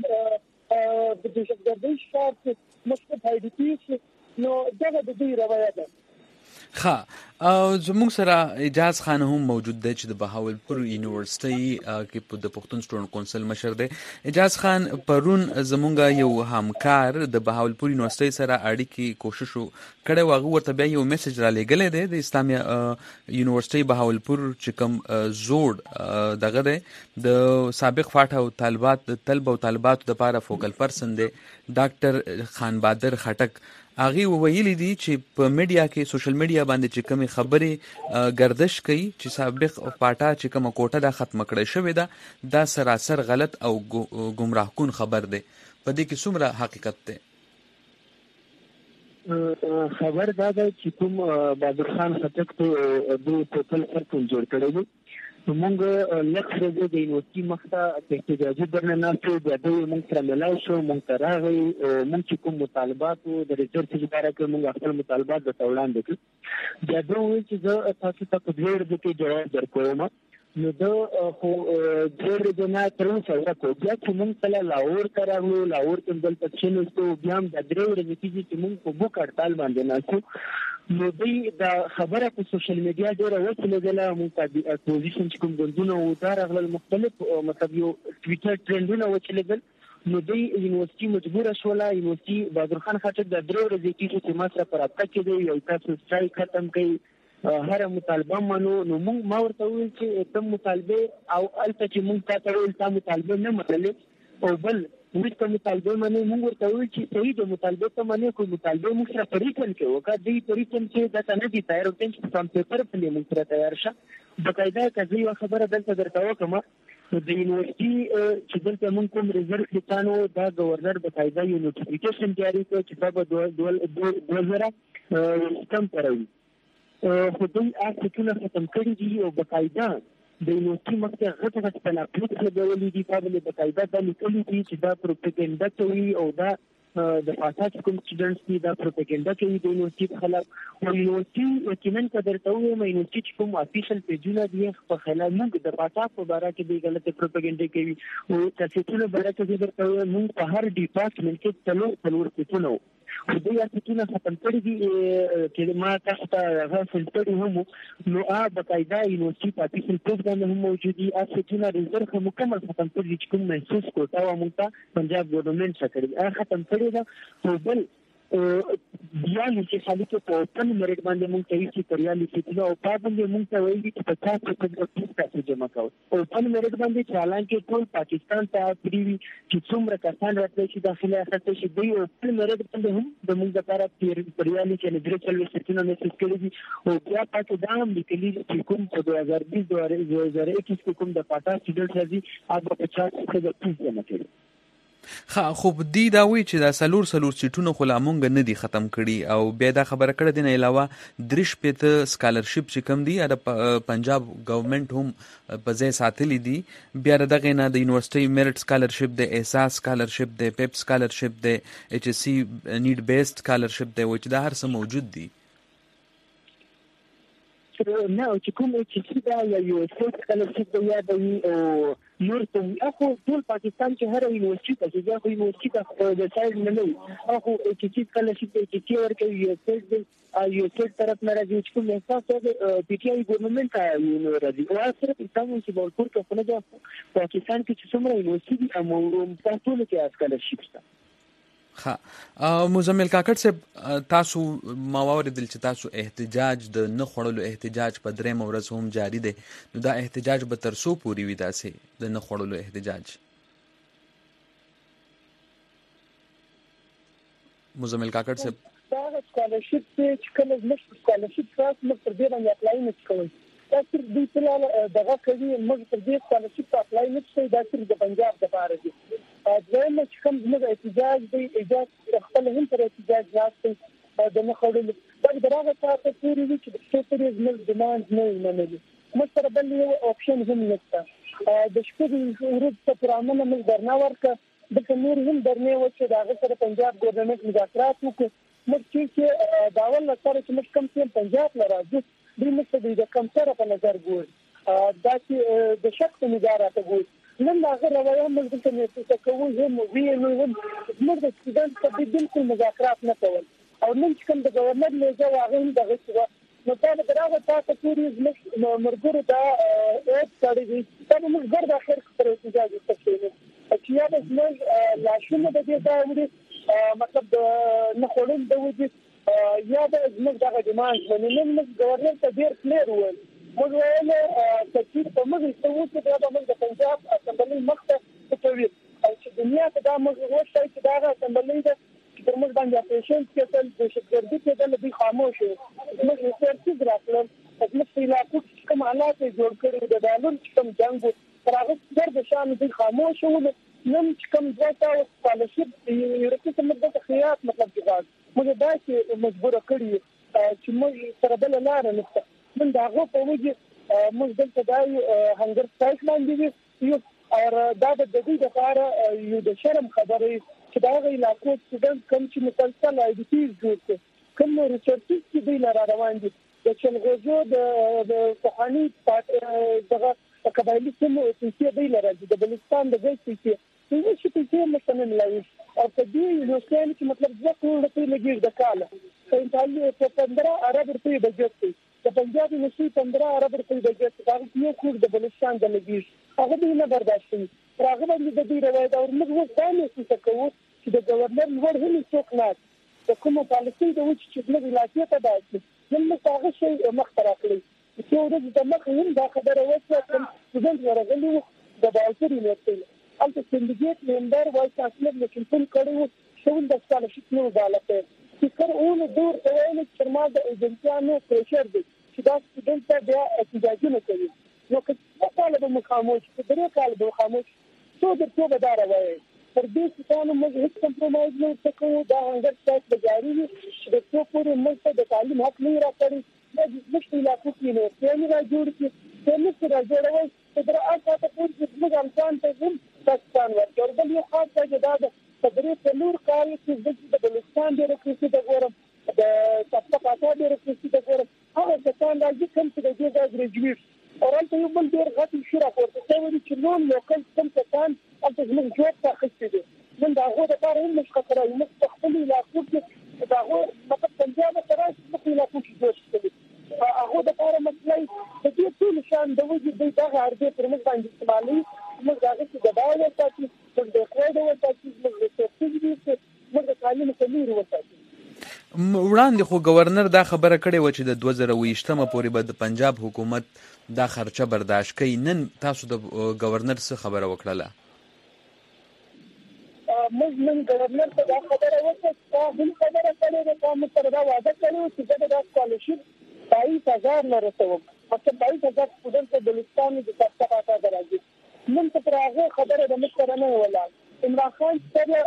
موږ د دهشتګردۍ ښکار کې موږ په آی ډي پي نو دغه د دوی رویه ده. زموږ سره اجاز خان هم موجود دی چې د بهاولپور یونیورسيټي کې د پښتون سټوډنټ کونسل مشر دی. اجاز خان، پرون زموږ یو همکار د بهاولپور یونیورسيټي سره اړیکې کوشش کړی و، هغه ورته بیا یو میسج را لېږلی دی د اسلامي یونیورسيټي بهاولپور چې کوم زوړ دغه دی د سابق فاټ او طالبات د طلب او طالباتو لپاره فوکل پرسن دی ډاکټر خان بادر خټک. هغه ویلي دي چې په میډیا کې سوشل میډیا باندې چې کومې خبرې گردش کوي چې سابق پاټا چې کومه کوټه دا ختم کړی شوې ده دا سراسر غلط او گمراه کن خبر دی. په دې کې څومره حقیقت دی؟ خبر دا ده چې کوم بادر خان خټک ته د ټوټل ارکان جوړ کړی دی موږ لکه د یونیورسيټي مخته احتجاجي برنامه د دوی موږ سره ملاو شو موږ ته راغی موږ چې کوم مطالبات د ریسرچ لپاره کوم موږ خپل مطالبات د وړاندې کړ د دوی چې زه تاسو ته په ډېر دغه جواب درکوم نو دا خو ډېر د نه تر اوسه راکو بیا چې موږ کله لاهور ته راغلو لاهور کې بل پښین وستو بیا هم د درې ورځې چې موږ په بوک هړتال باندې ناسو نو دوی دا خبره په سوشل میډیا ډېره وسیله موږ ته اپوزیشن چې کوم ګوندونه او دا راغلل مختلف مطلب یو ټویټر ټرندونه وچلېدل نو دوی یونیورسيټي مجبوره شوله یونیورسيټي بهادر خان خټک د درې ورځې چې ما سره پر اپټه کې دی یو تاسو سټرایک ختم کړي هر مطالبه منو نو موږ ما ورته ویل چې تم مطالبه او البته چې موږ تاسو ویل تاسو مطالبه نه منلې او بل موږ ته مطالبه منو موږ ورته ویل چې صحیح د مطالبه ته منو کوم مطالبه موږ سره پریکل کې وکړه دې پریکل چې دا نه دي تیار او چې سم پیپر په موږ سره تیار شه بقاعده کزي یو خبره دلته درته وکم د یونیورسيټي چې دلته موږ کوم ریزلټ لیکانو دا گورنر بقاعده یو نوټیفیکیشن جاری کړ چې دا به 2000 کم پروي خو دوی اکټونه ختم کړي دي او بقاعده د یونیورسيټي مخته غټ پلاټفورم لګولې دي په بقاعده د لیکلي دي چې دا پروپاګاندا کوي او دا د فاسد کوم سټوډنټس دي دا پروپاګاندا کوي د یونیورسيټي خلاف او یونیورسيټي یقینا قدرته وي مې یونیورسيټي کوم افیشل پیجونه دي په خلاف موږ د فاسد په اړه کې د غلطه پروپاګاندا کوي او تاسو ته په اړه کې درته موږ په هر ډیپارټمنټ کې څلور پیجونه خو دوی اکټونه ختم کړي دي چې ما تاسو ته هغه فلټري هم نو بقاعده یونیورسيټي په افیشل پیج باندې هم موجود دي اکټونه ریزرف مکمل ختم کړي چې کوم محسوس کوټه و موږ ته پنجاب ګورنمنت سره ختم کړي دا خو بل بیا چې خالي کې په اوپن میرټ باندې موږ ته هیڅ پریالي چې او په باندې موږ ته وایي چې 50% پیسې جمع کوو اوپن میرټ باندې چې حالانکه ټول پاکستان ته پریوي چې څومره کسان راتلي چې داخله اخته شي دوی اوپن میرټ باندې هم د موږ لپاره پریالي چې درې څلور سټونه میسج کړي دي او بیا پاتې دا هم لیکلي چې کوم په 2020 کې کوم د پاتا سټډنټ راځي هغه 50% جمع کړي خو دی دا وی چې دا سلور سیټونه خو لامونګ نه دي ختم کړي او بیا دا خبره کړه دي نه علاوه درش پته سکالرشپ چې کم دي د پنجاب گورنمنت هم په ځای ساتلي دي بیا دغه نه د یونیورسيټي میرټ سکالرشپ د احساس سکالرشپ د پیپ سکالرشپ د ایچ اس سی نیډ بیسډ سکالرشپ د وچ دا هر څه موجود دي نه چې کوم چې دا یو څه سکالرشپ دی یا د نور ته اخو ټول پاکستان چې هر یونیورسيټي ته چې خو یونیورسيټي د سایډ نه نه اخو چې سکالرشپ چې ورکوي یو څه طرف نه راځي چې کوم احساس د پی ټی آی ګورنمنت یو راځي او سره تاسو چې بولپور کې خو نه پاکستان کې چې څومره یونیورسيټي او په ټول کې سکالرشپ شته مزمل کاکړ صاحب تاسو ما واوریدل چې تاسو احتجاج د نه خړلو احتجاج په درې ورځ هم جاری دی نو دا احتجاج به تر څو پورې وي داسې د نه خړلو احتجاج مزمل کاکړ صاحب دا سکالرشپ چې کله موږ سکالرشپ تاسو موږ تر دې باندې اپلای نه کوو تاسو دې څه دغه کوي موږ تر دې سکالرشپ اپلای نه کوو دا صرف د پنجاب لپاره دی ځکه چې کوم موږ احتجاج دی اجازه خپل هم پر احتجاج راځي د نه خړلو دا دغه تاسو پوری وی چې د سټیټ موږ ډیماند نه منلي موږ سره بل یو اپشن هم نشته د شپږ ورځې په پرامنه موږ درنه ورکړه د کومیر هم درنه و چې دغه سره پنجاب ګورنمنت مذاکرات وکړي موږ چې داول سره چې موږ کوم څه پنجاب لراځي د موږ د کم سره په نظر ګور دا چې د شخص مدارات ګور نن هغه روایت موږ د څه کوو هم وی نو موږ د سټوډنټ په بالکل مذاکرات نه کول او نن چې کوم د گورنر لږه هغه هم دغه څه نو دا دغه تاسو پوری مرګره دا اټ کړی دی دا موږ ګرځا اخر پر احتجاج وکړو چې یا د موږ لاشونه د دې دا مطلب نه خورم د وځي یا د موږ دغه ډیماند باندې موږ گورنر ته ډیر کلیر وایو موږ وایو چې په موږ څه دا موږ د پنجاب اسمبلی مخته کوي او چې دنیا ته دا موږ وښایو چې دا اسمبلی ده چې موږ باندې اپریشن کېدل د شکردي کېدل به خاموش موږ یې سرتیز راکړل موږ په علاقو کې کوم حالات جوړ کړو د دالون کوم جنگ تر هغه د شان د خاموش ول نن کوم ځای سکالرشپ یورپي مدته خیاط مطلب جواب موږ دا چې مجبور کړی چې موږ سره بل لار نشته من دا غو په وجه موږ دلته دا هنګر سټایک باندې یو او دا د دې لپاره یو د شرم خبرې چې دا غي علاقو سټوډنټ کوم چې مسلسل ایډیټیز جوړ کوم ریسرچ چې دی لاره روان دي د چلغوزو د فخانی دغه قبایلی سیمو چې دی لاره د بلوچستان د ځای چې چې مثلا ملایي او په دې یو څه چې مطلب ځکه ټول لګي د کاله په 15 عرب روپیه بجټ د پنجاب نشي 15 عرب روپیه بجټ دا یو کور د بلوچستان د لګي هغه دې نه برداشت کوي هغه باندې د دې روایت او موږ ځان څه کوو چې د گورنر نور هم څوک نه د کومه پالیسي د وچ چې د ولایت ته داسي نن هغه شی مخترع کړی چې ورته د مخ هم دا خبره وکړه چې د ورغلي د باور یونیورسيټي البته سندګیټ ممبر وای تاسو له کوم کړو شول د سکالرشپ نو دالته چې کار اون دور اوایل چې ما د ایجنسیانو پرشر دي چې دا سټوډنټ ته بیا احتجاجونه کوي نو که څه کال به خاموش چې درې کال به خاموش څو د څو بدار وای پر دې څانو موږ هیڅ کمپرمایز نه وکړو دا هنګر سټایک به جاری وي چې د څو پورې موږ د تعلیم حق نه راکړي د مشکلاتو کې نه څنګه راجوړ کی څنګه راجوړوي چې در اته ته پورې موږ امکان ته هم پاکستان ورته بل یو خاص ځای دا د تدریس نور کار چې د بلوچستان ډیره کې د ګورم د تاسو پاتې ډیره کې د ګورم هغه څنګه راځي کوم چې د دې ګریجویټ اورانته یو بل ډیر غټ شورا کوي چې نو لوکل څم کسان تاسو موږ جوړ تاخستې دي من دا هو د کار هم مش خطر یو مستقبل علاقو کې دا هو مطلب پنجاب سره مستقبل علاقو کې جوړ شوی هغه د کار مسلې د دې ټول شان د وجود د هغه ارزه پر موږ باندې استعمالي موږ هغه څه د باور تاسو د خوړو تاسو موږ د تفصیل موږ د تعلیم کمیر وساتو وړاندې خو گورنر دا خبره کړې و چې د 2020 پورې به د پنجاب حکومت دا خرچه برداشت کوي نن تاسو د گورنر څخه خبره وکړه موږ نن گورنر ته دا خبره وکړه چې هم خبره کړې ده کوم سره دا وعده کړو چې دا سکالرشپ 22000 نه رسوم مطلب 22000 سټوډنټ په بلوچستان کې د تاسو په راځي نن ته راغه خبره د مستر نه ولا عمران خان سره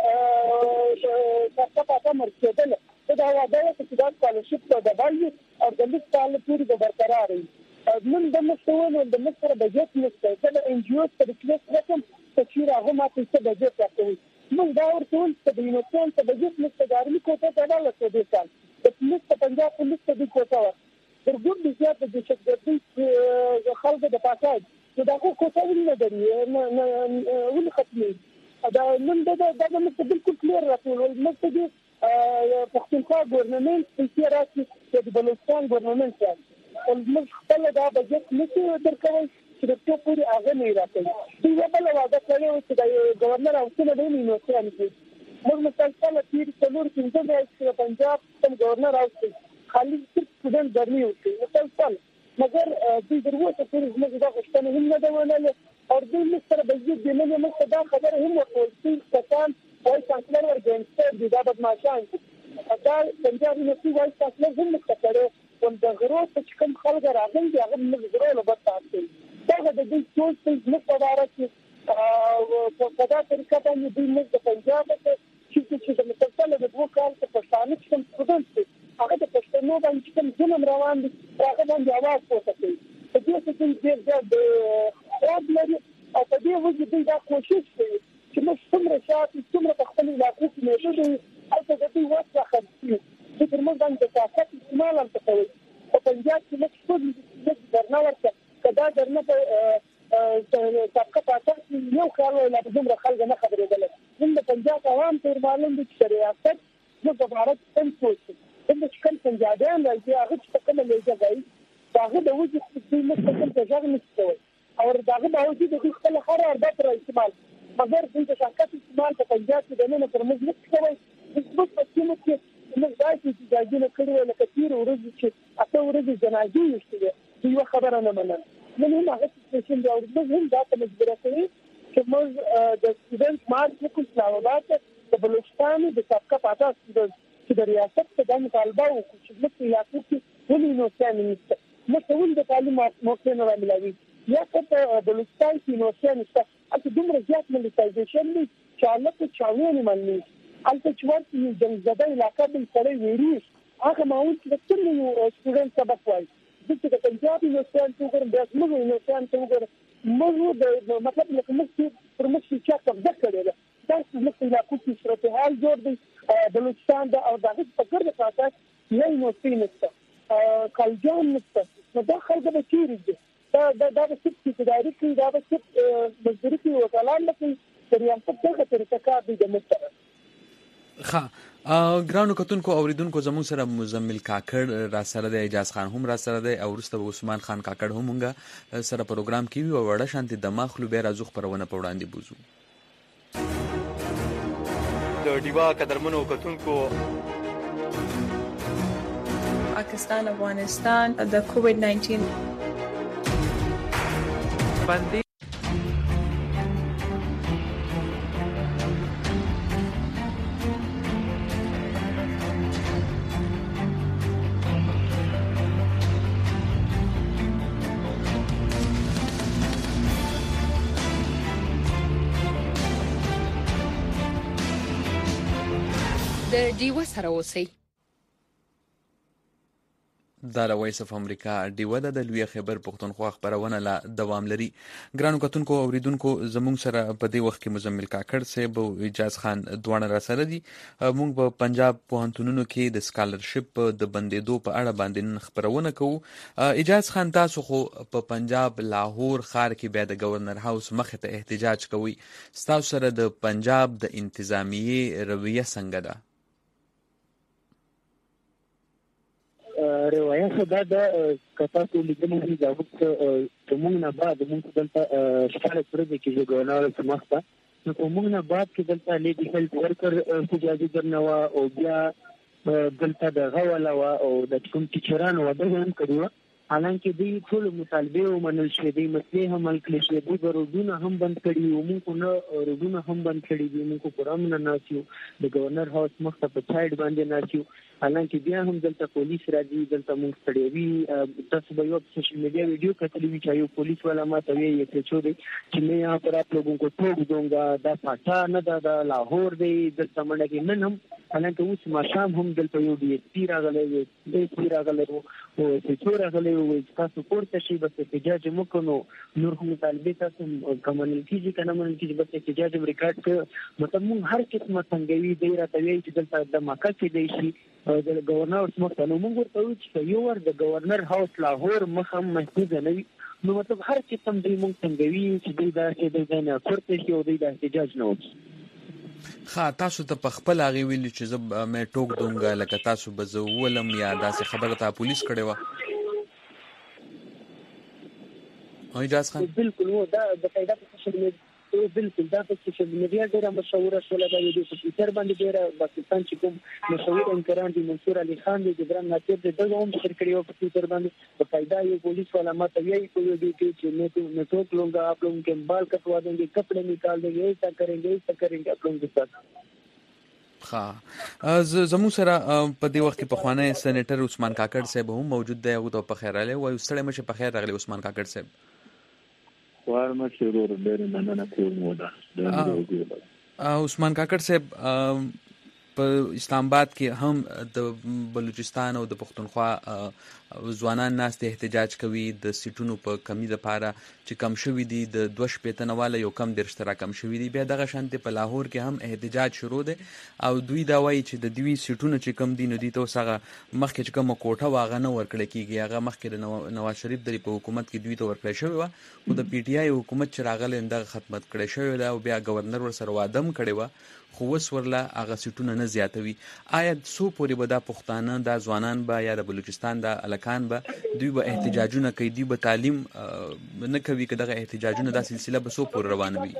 تاسو په مرکزله دا وعده چې دا سکالرشپ ته د بایي او د لیکل پوری د برقرار من د مستوونو د مستر بجټ نشته د ان جی او په کلیس رقم چې هغه ما ته بجټ راکوي موږ دا ورته چې د یونیسن ته بجټ نشته دارمي کوټه ته لاله څه دي کال د پولیس په پنجاب پولیس ته د کوټه ور ګورګ د زیات د شګردي خلک د پاتای دا کوټه ونه دري ونه ختمي دا نن دا مستقبل بالکل کلیر راټول مستقبل پښتونخوا ګورنمنت چې راځي د بلوچستان ګورنمنت او موږ خپل دا بجټ نشو درکوي چې د ټول پوری هغه نه راځي یو بل وعده کړو چې د گورنر او څه نه نو څه نه موږ مسلسل تیر څلور څنګه چې پنجاب کوم گورنر او خالي سټوډنټ درنی وکړي مسلسل مګر د دروازه پورې موږ دا غوښتنه هم نه درونه او د مستر بجټ د نه موږ دا خبره هم وکړو چې کسان وای څنګه ورګنځي دا بدمعشان دا پنجاب نو وای څنګه هم مستقره د غروب چې کوم خلک راغلي دي هغه موږ غروب له بد تاسو دا د دې ټول څه نه پداره چې په دا طریقه باندې د موږ د پنجاب چې د مسلسل د دوه کال په پښتانه کې کوم سټوډنټ هغه د پښتنو باندې کوم ظلم روان دي هغه باندې आवाज پورته کوي په دې کې د خپل لري او په دې وجه دا کوشش کوي چې موږ څومره شاته څومره په خپل علاقو کې موجود یو او د دې وخت راخلي چې پر موږ باندې تاسو استعمال هم کوي په پنجاب کې موږ څه درنه ورته کدا درنه په تاسو پاتې یو کار ولا د دومره خلک نه خبرېدل نن د پنجاب عوام تر معلوم دي چې ریاست نو د بھارت څنګه سوچي د څنګه پنجابیان راځي هغه څه کومه لږه غي هغه د وجه چې موږ څنګه ځای نشته او داغه باوجود د خپل خره اربط را استعمال مګر د شرکت استعمال په پنجاب کې د نه پر موږ نه کوي د په سیمه کې موږ داسې چې ځای کړو لکه تیر ورځ چې اته ورځې جنازې وشته یو خبره نه منل نن هم هغه څه چې موږ هم دا ته مجبور کړی چې موږ د سټوډنټ مارچ وکړو اسلام آباد د بلوچستان د سابقه پاتا سټوډنټ چې د ریاست څخه د مطالبه وکړو چې موږ علاقو کې ولې نو څه نشته موږ د تعلیم موقع نه ملوي یا په بلوچستان کې نو څه نشته اته دومره زیات ملټایزیشن دی چې هغه چاوینه منني البته چې ورته یو جنګزده علاقه بل سره ویری هغه ماوت چې څنګه یو سټوډنټ سبق وایي د پنجاب یونیورسيټیان ته وګورم د زموږ یونیورسيټیان ته وګورم موږ د مطلب لکه موږ پر موږ چې قبضه کړې ده دا موږ علاقو کې صورتحال جوړ دی بلوچستان د او د هیڅ فکر د اساس نه یونیورسيټي نشته کالجان نشته نو دا خلک به چیرې دي دا به څه اداري کوي دا به څه مزدوري کوي وکالان به کوي د ریاست څخه طریقه کار دی د مستر ګرانو کتونکو اوریدونکو زموږ سره مزمل کاکړ را سره دی اجاز خان هم را سره دی او وروسته عثمان خان کاکړ هم مونږه سره پروګرام کې وي او وړه شانتي دماغلو بیا راځو خبرونه په وړاندې بوزو د ډیوا قدرمنو کتونکو پاکستان افغانستان د کووډ 19 باندې د ډیوه سره اوسئ. دا وایس اف امریکا ډیوه د لوی خیبر پښتونخوا خبرونه لا دوام لري. ګرانو کتونکو اوریدونکو زموږ سره په دې وخت کې مزمل کاکړ صاحب او اجاز خان دوه را سره دي. موږ په پنجاب پوهنتونونو کې د سکالرشپ د بندیدو په اړه باندې خبرونه کوو. اجاز خان تاسو خو په پنجاب لاهور ښار کې بیا د گورنر هاوس مخې ته احتجاج کوي. تاسو سره د پنجاب د انتظامیه رویه څنګه ده؟ روایت دا د کتا ټول لیدلې دي دا وخت موږ نه بعد موږ دلته شکایت کړی چې ګورنر سمخته نو موږ نه بعد کې دلته لیدي هیلث ورکر احتجاجي درنوا او بیا دلته د غولا او د کوم ټیچرانو وده هم کړو حالانکه دوی ټول مطالبه ومنل شوې دي مسلې هم حل کړي شوې دي ورودونه هم بند کړي او موږ نه ورودونه هم بند کړي دي موږ پرام نه ناسیو د گورنر هاوس مخته په سایډ باندې ناسیو حالانکه بیا هم دلته پولیس راځي دلته موږ ستړي تاسو به یو سوشل میډیا ویډیو کتلی وی چې یو پولیس والا ما ته یې ته چوي چې نه یہاں پر آپ لوگوں کو ٹھوک دوں گا دا پاټا نه دا لاهور دی د سمنه کې نن هم حالانکه اوس ما شام هم دلته یو دی پی راغلی او چې څو راغلی او تاسو پورته شي بس احتجاج وکړو نور هم طالبې تاسو کومنل کیږي کنه منل کیږي بس احتجاج ریکارډ کړ مطلب موږ هر قسمه څنګه دی راته وی چې دلته د مکه کې دی شي د گورنر سمخته نو موږ ورته وی چې یو ور د گورنر هاوس لاهور مخم محفوظ نه وي نو مطلب هر قسم دی موږ څنګه وی چې دوی دا چې د نه پورته شي او دوی د احتجاج نه وکړي. تاسو ته په خپل هغه ویل چې زه مې ټوک دونګا لکه تاسو به زه ولم یا داسې خبره ته پولیس کړي و او اجازه خان بالکل و دا د قاعده په شکل بالکل دا په سوشل میډیا ډیره مشهوره شوه دا ویډیو په ټویټر باندې ډیره پاکستان چې کوم مشهور انکران دي منصور علي خان دی جبران ناصر دی دغه هم شیر کړی او په ټویټر باندې په قاعده یو پولیس والا ماته یې کوي دی چې मैं टोक लूंगा आप लोगों के बाल कटवा देंगे कपड़े निकाल देंगे ऐसा करेंगे आप लोगों के साथ. زمو سره په دې وخت کې په خوانه سېنیټر عثمان کاکړ صاحب هم موجود دی او په خیر اله وای ستړي مشه په خیر راغلی عثمان کاکړ صاحب ورما شروع ډېر مننه کوم ودا عثمان کاکړ صاحب په اسلام آباد کې هم د بلوچستان او د پښتونخوا ځوانان ناست احتجاج کوي د سیټونو په کمی لپاره چې کم شوی دي د 2 والا یو کم د اشتراک کم شوی دي بیا دغه شانته په لاهور کې هم احتجاج شروع دي او دوی دا وایي چې د دوی سیټونو چې کم دي نو دي ته وسغه مخکې چې کوم کوټه واغه نه ورکړل کیږي هغه مخکې د نواز شریف د حکومت کې دوی ته ورکړل شوی و او د پی ټی آی حکومت چې راغله اندغه خدمت کړي شوی دا او بیا گورنر ور سره وادم کړي و خو وس ورله هغه سیټونه نه زیاتوي. آیا سو پورې به دا پښتانه دا ځوانان به یا د بلوچستان دا الکان به دوی به احتجاجونه کوي دوی به تعلیم نه کوي که دغه احتجاجونه دا سلسله به سو پورې روانه وي؟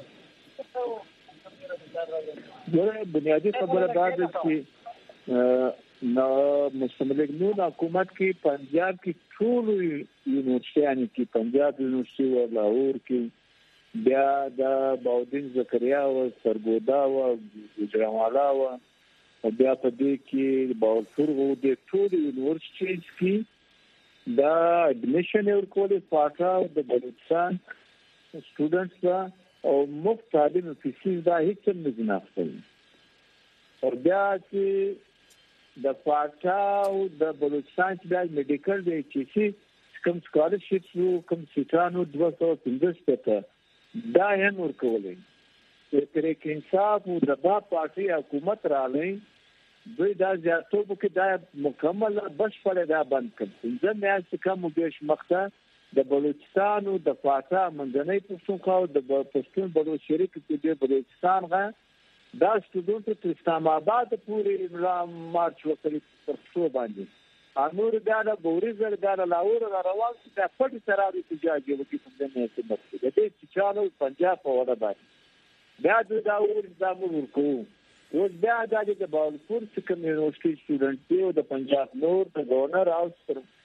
ګوره بنیادی خبره دا ده چې نو مستملک نون حکومت کې پنجاب کې ټول یونیورسيټیانو کې پنجاب یونیورسيټي او لاهور کې بیا د باودین زکریا او سرګودا او گجرانوالا او بیا په دې کې باورپور وو د ټول یونیورسيټیز کې دا اډمیشن اور کولې فاټا د بلوچستان سټوډنټس او مفت تعلیم فیسز دا هیڅ نه ځناستل او بیا چې د فاټا او د بلوچستان د میډیکل د چې کوم سکالرشپ کوم سیټانو 215 دا هم ورکولې تحریک انصاف او د با پارټي حکومت راغلی دوی دا زیاتوب کې دا مکمل بشپړ دا بند کړ ځکه میاشت کم وګش مخته د بلوچستان او د فاټا منځنۍ پښتونخوا او د پښتون بلوچ شریک کې د بلوچستان غا دا سټوډنټ تر اسلام آباد پورې مارچ وکړي پر څو باندې انور دا د بوريزر دا لاور روان چې د پټ تراري تجاجي وکړي په دې نه څه د دې چالو پنجاب په وړه باندې بیا دا ورځامو ورکو اوس بیا د باولپور څخه یونیورسيټي سټوډنټ دی او د پنجاب نور د گورنر هاوس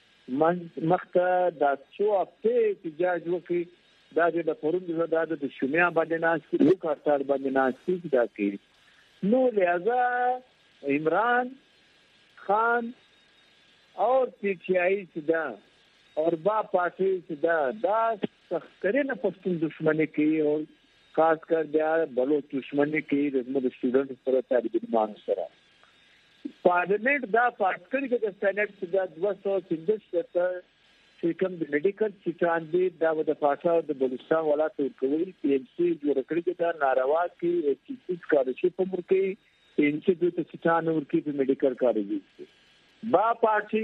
مخته د څو هفته احتجاج وکړي دا د پروند د شومیا باندې ناشې یو کارتار باندې ناشې دا کوي نو لہذا عمران خان اور پی ٹی آئی سدا اور با پارٹی سدا دا سخترین پښتون دشمنی کوي او خاص کر بیا بلوچ دشمنی کوي د سټوډنټ سره طالب علمانو سره پارلیمنت دا پاس کړی چې د سېنات سدا 236 چې کوم د میډیکل سیټان دی دا د پاټا د بلوچستان ولایت ورکوي پی ام سی جوړ کړی چې دا ناروا کې چې سکالرشپ ورکوي پی ام سی د سیټان ورکوي په میډیکل کالج با پارټي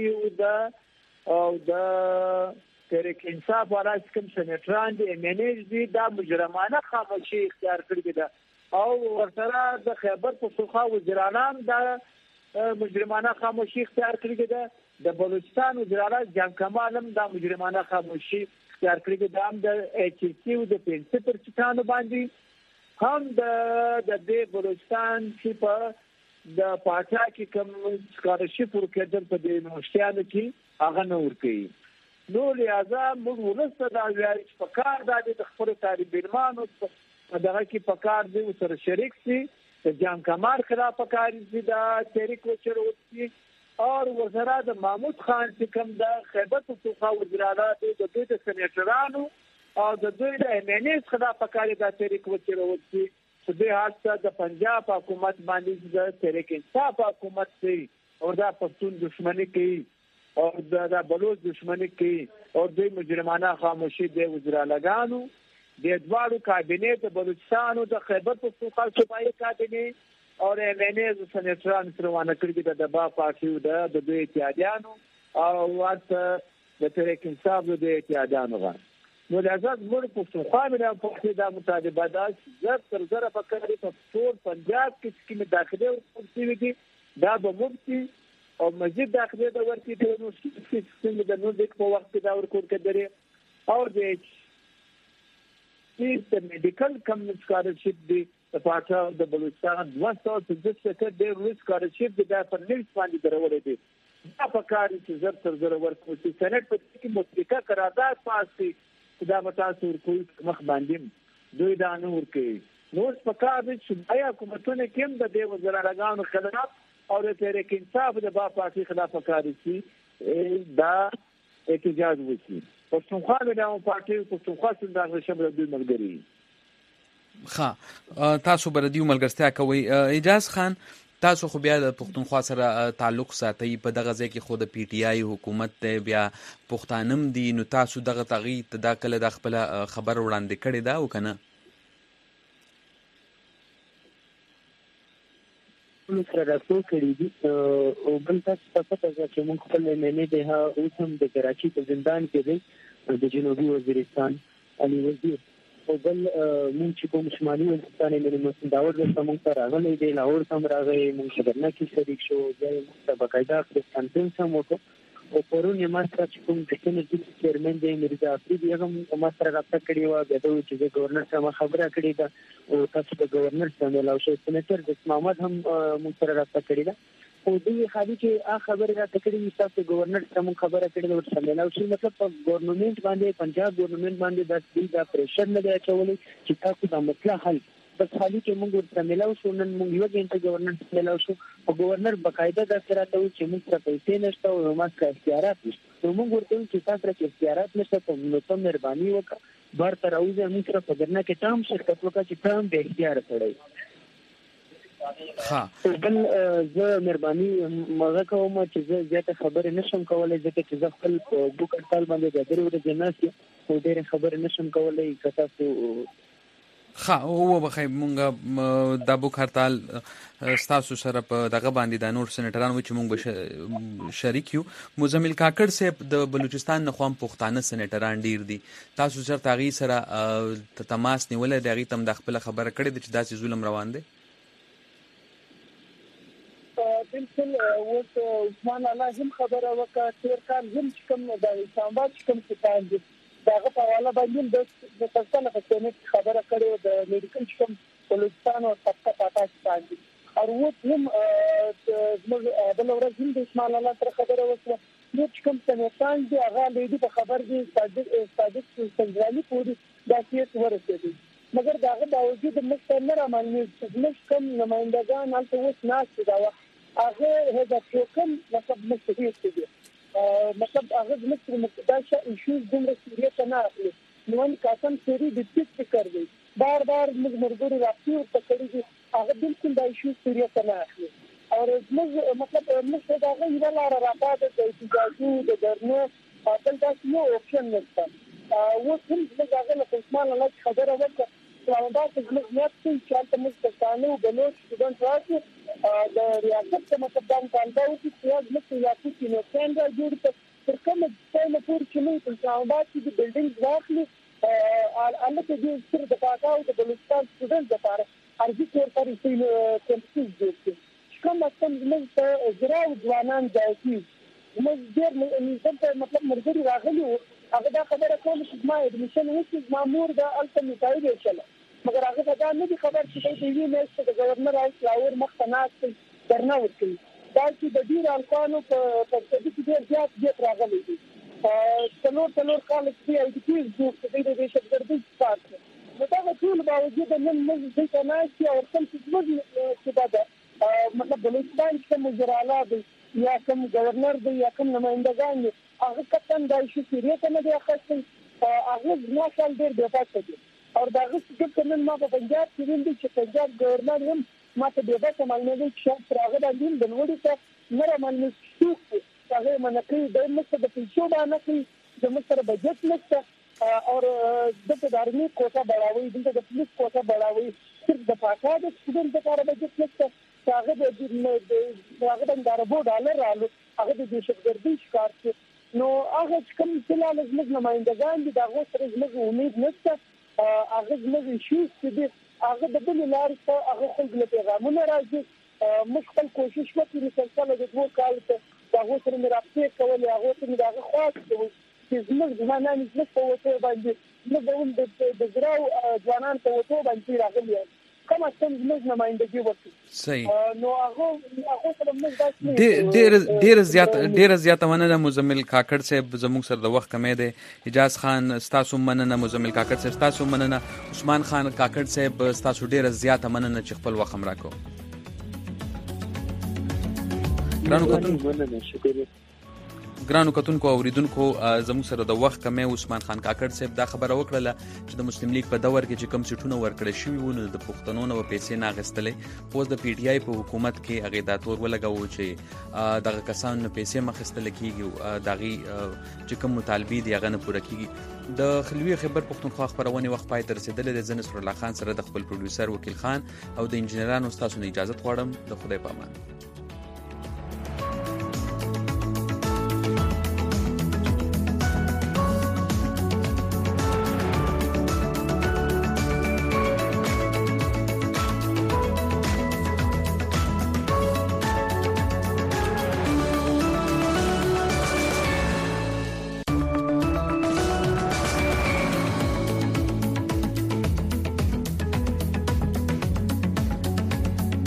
او د تحریک انصاف ولایت کوم سېنټران دی منیج دی دا مجرمانه خاموشي اختیار کړی دا او ورسره د خیبر پختونخوا وزیرانان دا مجرمانه خاموشي اختیار کړی دا د بلوچستان وزیراعلی جان کمال هم دا مجرمانه خاموشي اختیار کړی دا هم د ایچ سی او د پنځه پر چټانو باندې هم د دې بلوچستان چې په د پاټا کې کوم سکالرشپ ورکړل په دې یونیورسيټانو کې هغه نه ورکړي نو لہذا موږ ولسته دا ویل چې په کار د خپل طالب علمانو دغه کې په کار دی سره شریک سي د جان کمال خلاف په کار دي دا تحریک وچروي اور وزرا د محمود خان چې کوم د خیبر پختونخوا وزیراعلی د دوی د سېنیټرانو او د دوی د امنیت خلاف په کار د تحریک وچروي چې د حادثه د پنجاب حکومت باندې د تحریک انصاف حکومت سي او دا پښتون دشمنی کوي او د بلوچ دشمنی کوي او د مجرمانه خاموشي د وزیراعلیګانو د ادوارو کابینه د بلوچستان او د خیبر پختونخوا صوبایي کابینه اور امنیت سېنیټران روانه کړی د با پارټي د دوی اتحادیانو او ورته د تحریک انصاف د اتحادیانو غواړي نو لازم موږ پښتونخوا مې په دې مطالبه ده چې زره په کاري په ټول پنجاب کې چې داخلي ورسې دي دا به مفتي او مزید داخلي د ورتي د یونیورسيټي د نو د په وخت دا ورکول کېدري او د میډیکل کم سکالرشپ دی د پاټا د بلوچستان 236 د سکالرشپ د پر لیست باندې درولې دي دا په کار چې زر ورکول چې سېنات په کې متفقه قرارداد پاس کړي دا به تاسو ورکوي مخ باندې دوی دا نه ورکوي نو په کار دي چې آیا حکومتونه کوم د دې وزراګانو خلاف او د تحریک انصاف د با پارټي خلاف کار کوي دا احتجاج وکړي پښتونخوا د پارټي پښتونخوا څنګه شامل دي ملګری ښه تاسو بر دیو ملګرتیا کوي اجاز خان تاسو خو بیا د پښتونخوا سره تعلق ساتي په دغه ځای کې خو د پی ټی آی حکومت ته بیا پښتانم دي نو تاسو دغه تغی تداخله د خپل خبر وړاندې کړی دا وکنه نو سره راځو کړی دي او بل تاسو پته ده چې موږ خپل معنی ده اوس هم د کراچي په زندان کې دی د جنوبي وزیرستان علي وزیر او بل مونږ چې کوم شمالي وزیرستان یې موږ داور د موږ سره راغلي دی لاهور سم راغی موږ خبرنه کې شریک شو ځای موږ باقاعده کانفرنس هم وکړو او پرون یې ما سره چې کوم د سېنات چیرمن دی مرزا افریدي هغه ما سره رابطه کړې و بیا دوی چې گورنر سره خبره کړې ده او تاسو د گورنر سره ملاو شو سېناتر د محمد هم موږ سره رابطه کړې ده او دوی خالي چې خبره راته کړې چې تاسو گورنر سره خبره کړې ده ورسره ملاو شو مطلب په ګورنمنت باندې پنجاب ګورنمنت باندې د پریشر نه دی اچولې چې تاسو د مسله حل بس خالي چې موږ ورته ملاو شو نن موږ یو غنټه گورنر سره ملاو شو او گورنر باقاعده د سره ته چې موږ ته پیسې نشته او موږ ته اختیارات نشته نو موږ ورته چې تاسو ته اختیارات نشته نو ته مهرباني وکړه بار تر اوځه موږ سره په درنه کې تام شرکت وکړه چې تام به اختیار کړی ها بل زه مهرباني مغه کوم چې زه زیاته خبرې نشم کولای ځکه چې زه خپل بوک اړتال باندې د درې ورځې ناسي او ډېر خبرې نشم کولای که تاسو او بخای مونږ د بوک هړتال ستاسو سره په دغه باندې د نور سېنیټران و چې مونږ شریک یو مزمل کاکړ صاحب د بلوچستان نه خوام پښتانه سېنیټران ډیر دي تاسو سره تاغي سره تماس نیولې دغه تم د خپل خبره کړې چې داسې ظلم روان دي بالکل وڅ عثمان الله هم خبره وکړه تیر کال هم کوم د اسلام آباد کوم کتاب دي داغه په حواله باندې د پښتنه په خبره کړې د میډیکل کوم بلوچستان او طبقه پاتاس باندې او هم موږ بل ورځ هم د اسلام الله تر خبره وکړه نو کوم سنتان دي هغه لیدي په خبر دي صادق سنجرالي پوری دا کیس ورسېږي مګر داغه باوجود موږ نه رامنځ موږ کوم نمائندگان البته اوس ناس دا هغه هدا کوم مطلب مستفید دي مطلب هغه مصر مقدسه ایشوز دومره سیریه نه اخلي نو ان قسم سری د تیک کوي بار موږ مرګوري راځي او تکړه دي هغه بالکل د ایشوز سیریه نه اخلي او موږ مطلب موږ دا غوښتل راپات د احتجاجي د درنو خپل تاسو یو اپشن نشته و کوم څنګه له عثمان الله خبره وکړه اسلام آباد کې موږ نه څه چې موږ پښتانه او بلوچ سټوډنټ راځي د ریاست څخه مطلب دا کاندا او چې موږ یو څه نو څنګه جوړ تر کومه څه پور چې موږ اسلام آباد کې د بلډینګ واخلي الله ته دې سره د پاکاو د بلوچستان سټوډنټ لپاره ارزي کور پرې کمپیوټر جوړ کړي کوم څه موږ ته زراو ځوانان ځای موږ ډېر مطلب مرګري راغلي هغه دا خبره کوم چې ما اډمیشن وکړ مامور دا الته میتای دی چله مګر هغه دا نه خبر چې دی نه چې د گورنر او فلاور مختناس درنه وکړي دا چې د ډیر الکانو په ترڅو کې ډیر زیات راغلي دي څلور کال چې ای ډي پیز جوړ کړي د شګردي سپارت نو دا ټول باوجود نن موږ د کناستي او څه چې دا مطلب بلوچستان کې مجراله دي یا کوم گورنر دی یا کوم نمائندگان دي هغه کتن د شي سیریه نه دی اخستل هغه نه شال ډیر دی پاتې دي او دا چې کوم ما په پنجاب کې ویل چې پنجاب گورنر هم ما ته به څه معلومه دي چې هغه د دین د وړي څخه نه معلومه شي هغه منکې د مست د پیسو باندې کې د مستر بجټ نشته او د دارمي کوټه بڑھاوي د پولیس کوټه بڑھاوي صرف د پاکستان د سټوډنټ لپاره بجټ نشته هغه د $10 رالو هغه د شګردي ښکار نو هغه کوم چې له زموږ نمائندگان دي دا غوښتل چې موږ امید نشته هغه زموږ شي چې هغه د بل لارې ته هغه خلک له پیغامونه راځي موږ خپل کوشش وکړو چې څنګه د 2 کال ته دا غوښتل مې راځي کولای هغه ته دا خواست چې زموږ ځوانان زموږ په وته باندې موږ د زراو ځوانان په وته باندې راغلي کومه څنګه نمائندګي وکړي صحیح نو هغه سره موږ ډیر زیات مننه مزمل کاکړ صاحب زموږ سره د وخت کمې ده حجاز خان ستاسو مننه مزمل کاکړ صاحب ستاسو مننه عثمان خان کاکړ صاحب ستاسو ډیر زیات مننه چې خپل وخت راکو ګرانو کتونکو اوریدونکو زموږ سره د وخت کمې عثمان خان کاکړ صاحب دا خبره وکړه چې د مسلم لیگ په دور کې چې کوم سټونه ورکړل شوی ونه د پښتنو نو پیسې نه غستلې اوس د پی ټ آی په حکومت کې هغه دا تور ولګاو چې دغه کسان پیسې مخستل کیږي دغه چې کوم مطالبه دي هغه نه پوره کیږي د خلوی خبر پښتونخوا خبرونه وخت پای تر رسیدلې د نصر الله خان سره د خپل پروډوسر وکیل خان او د انجنیرانو تاسو نه اجازه غواړم د خدای په امان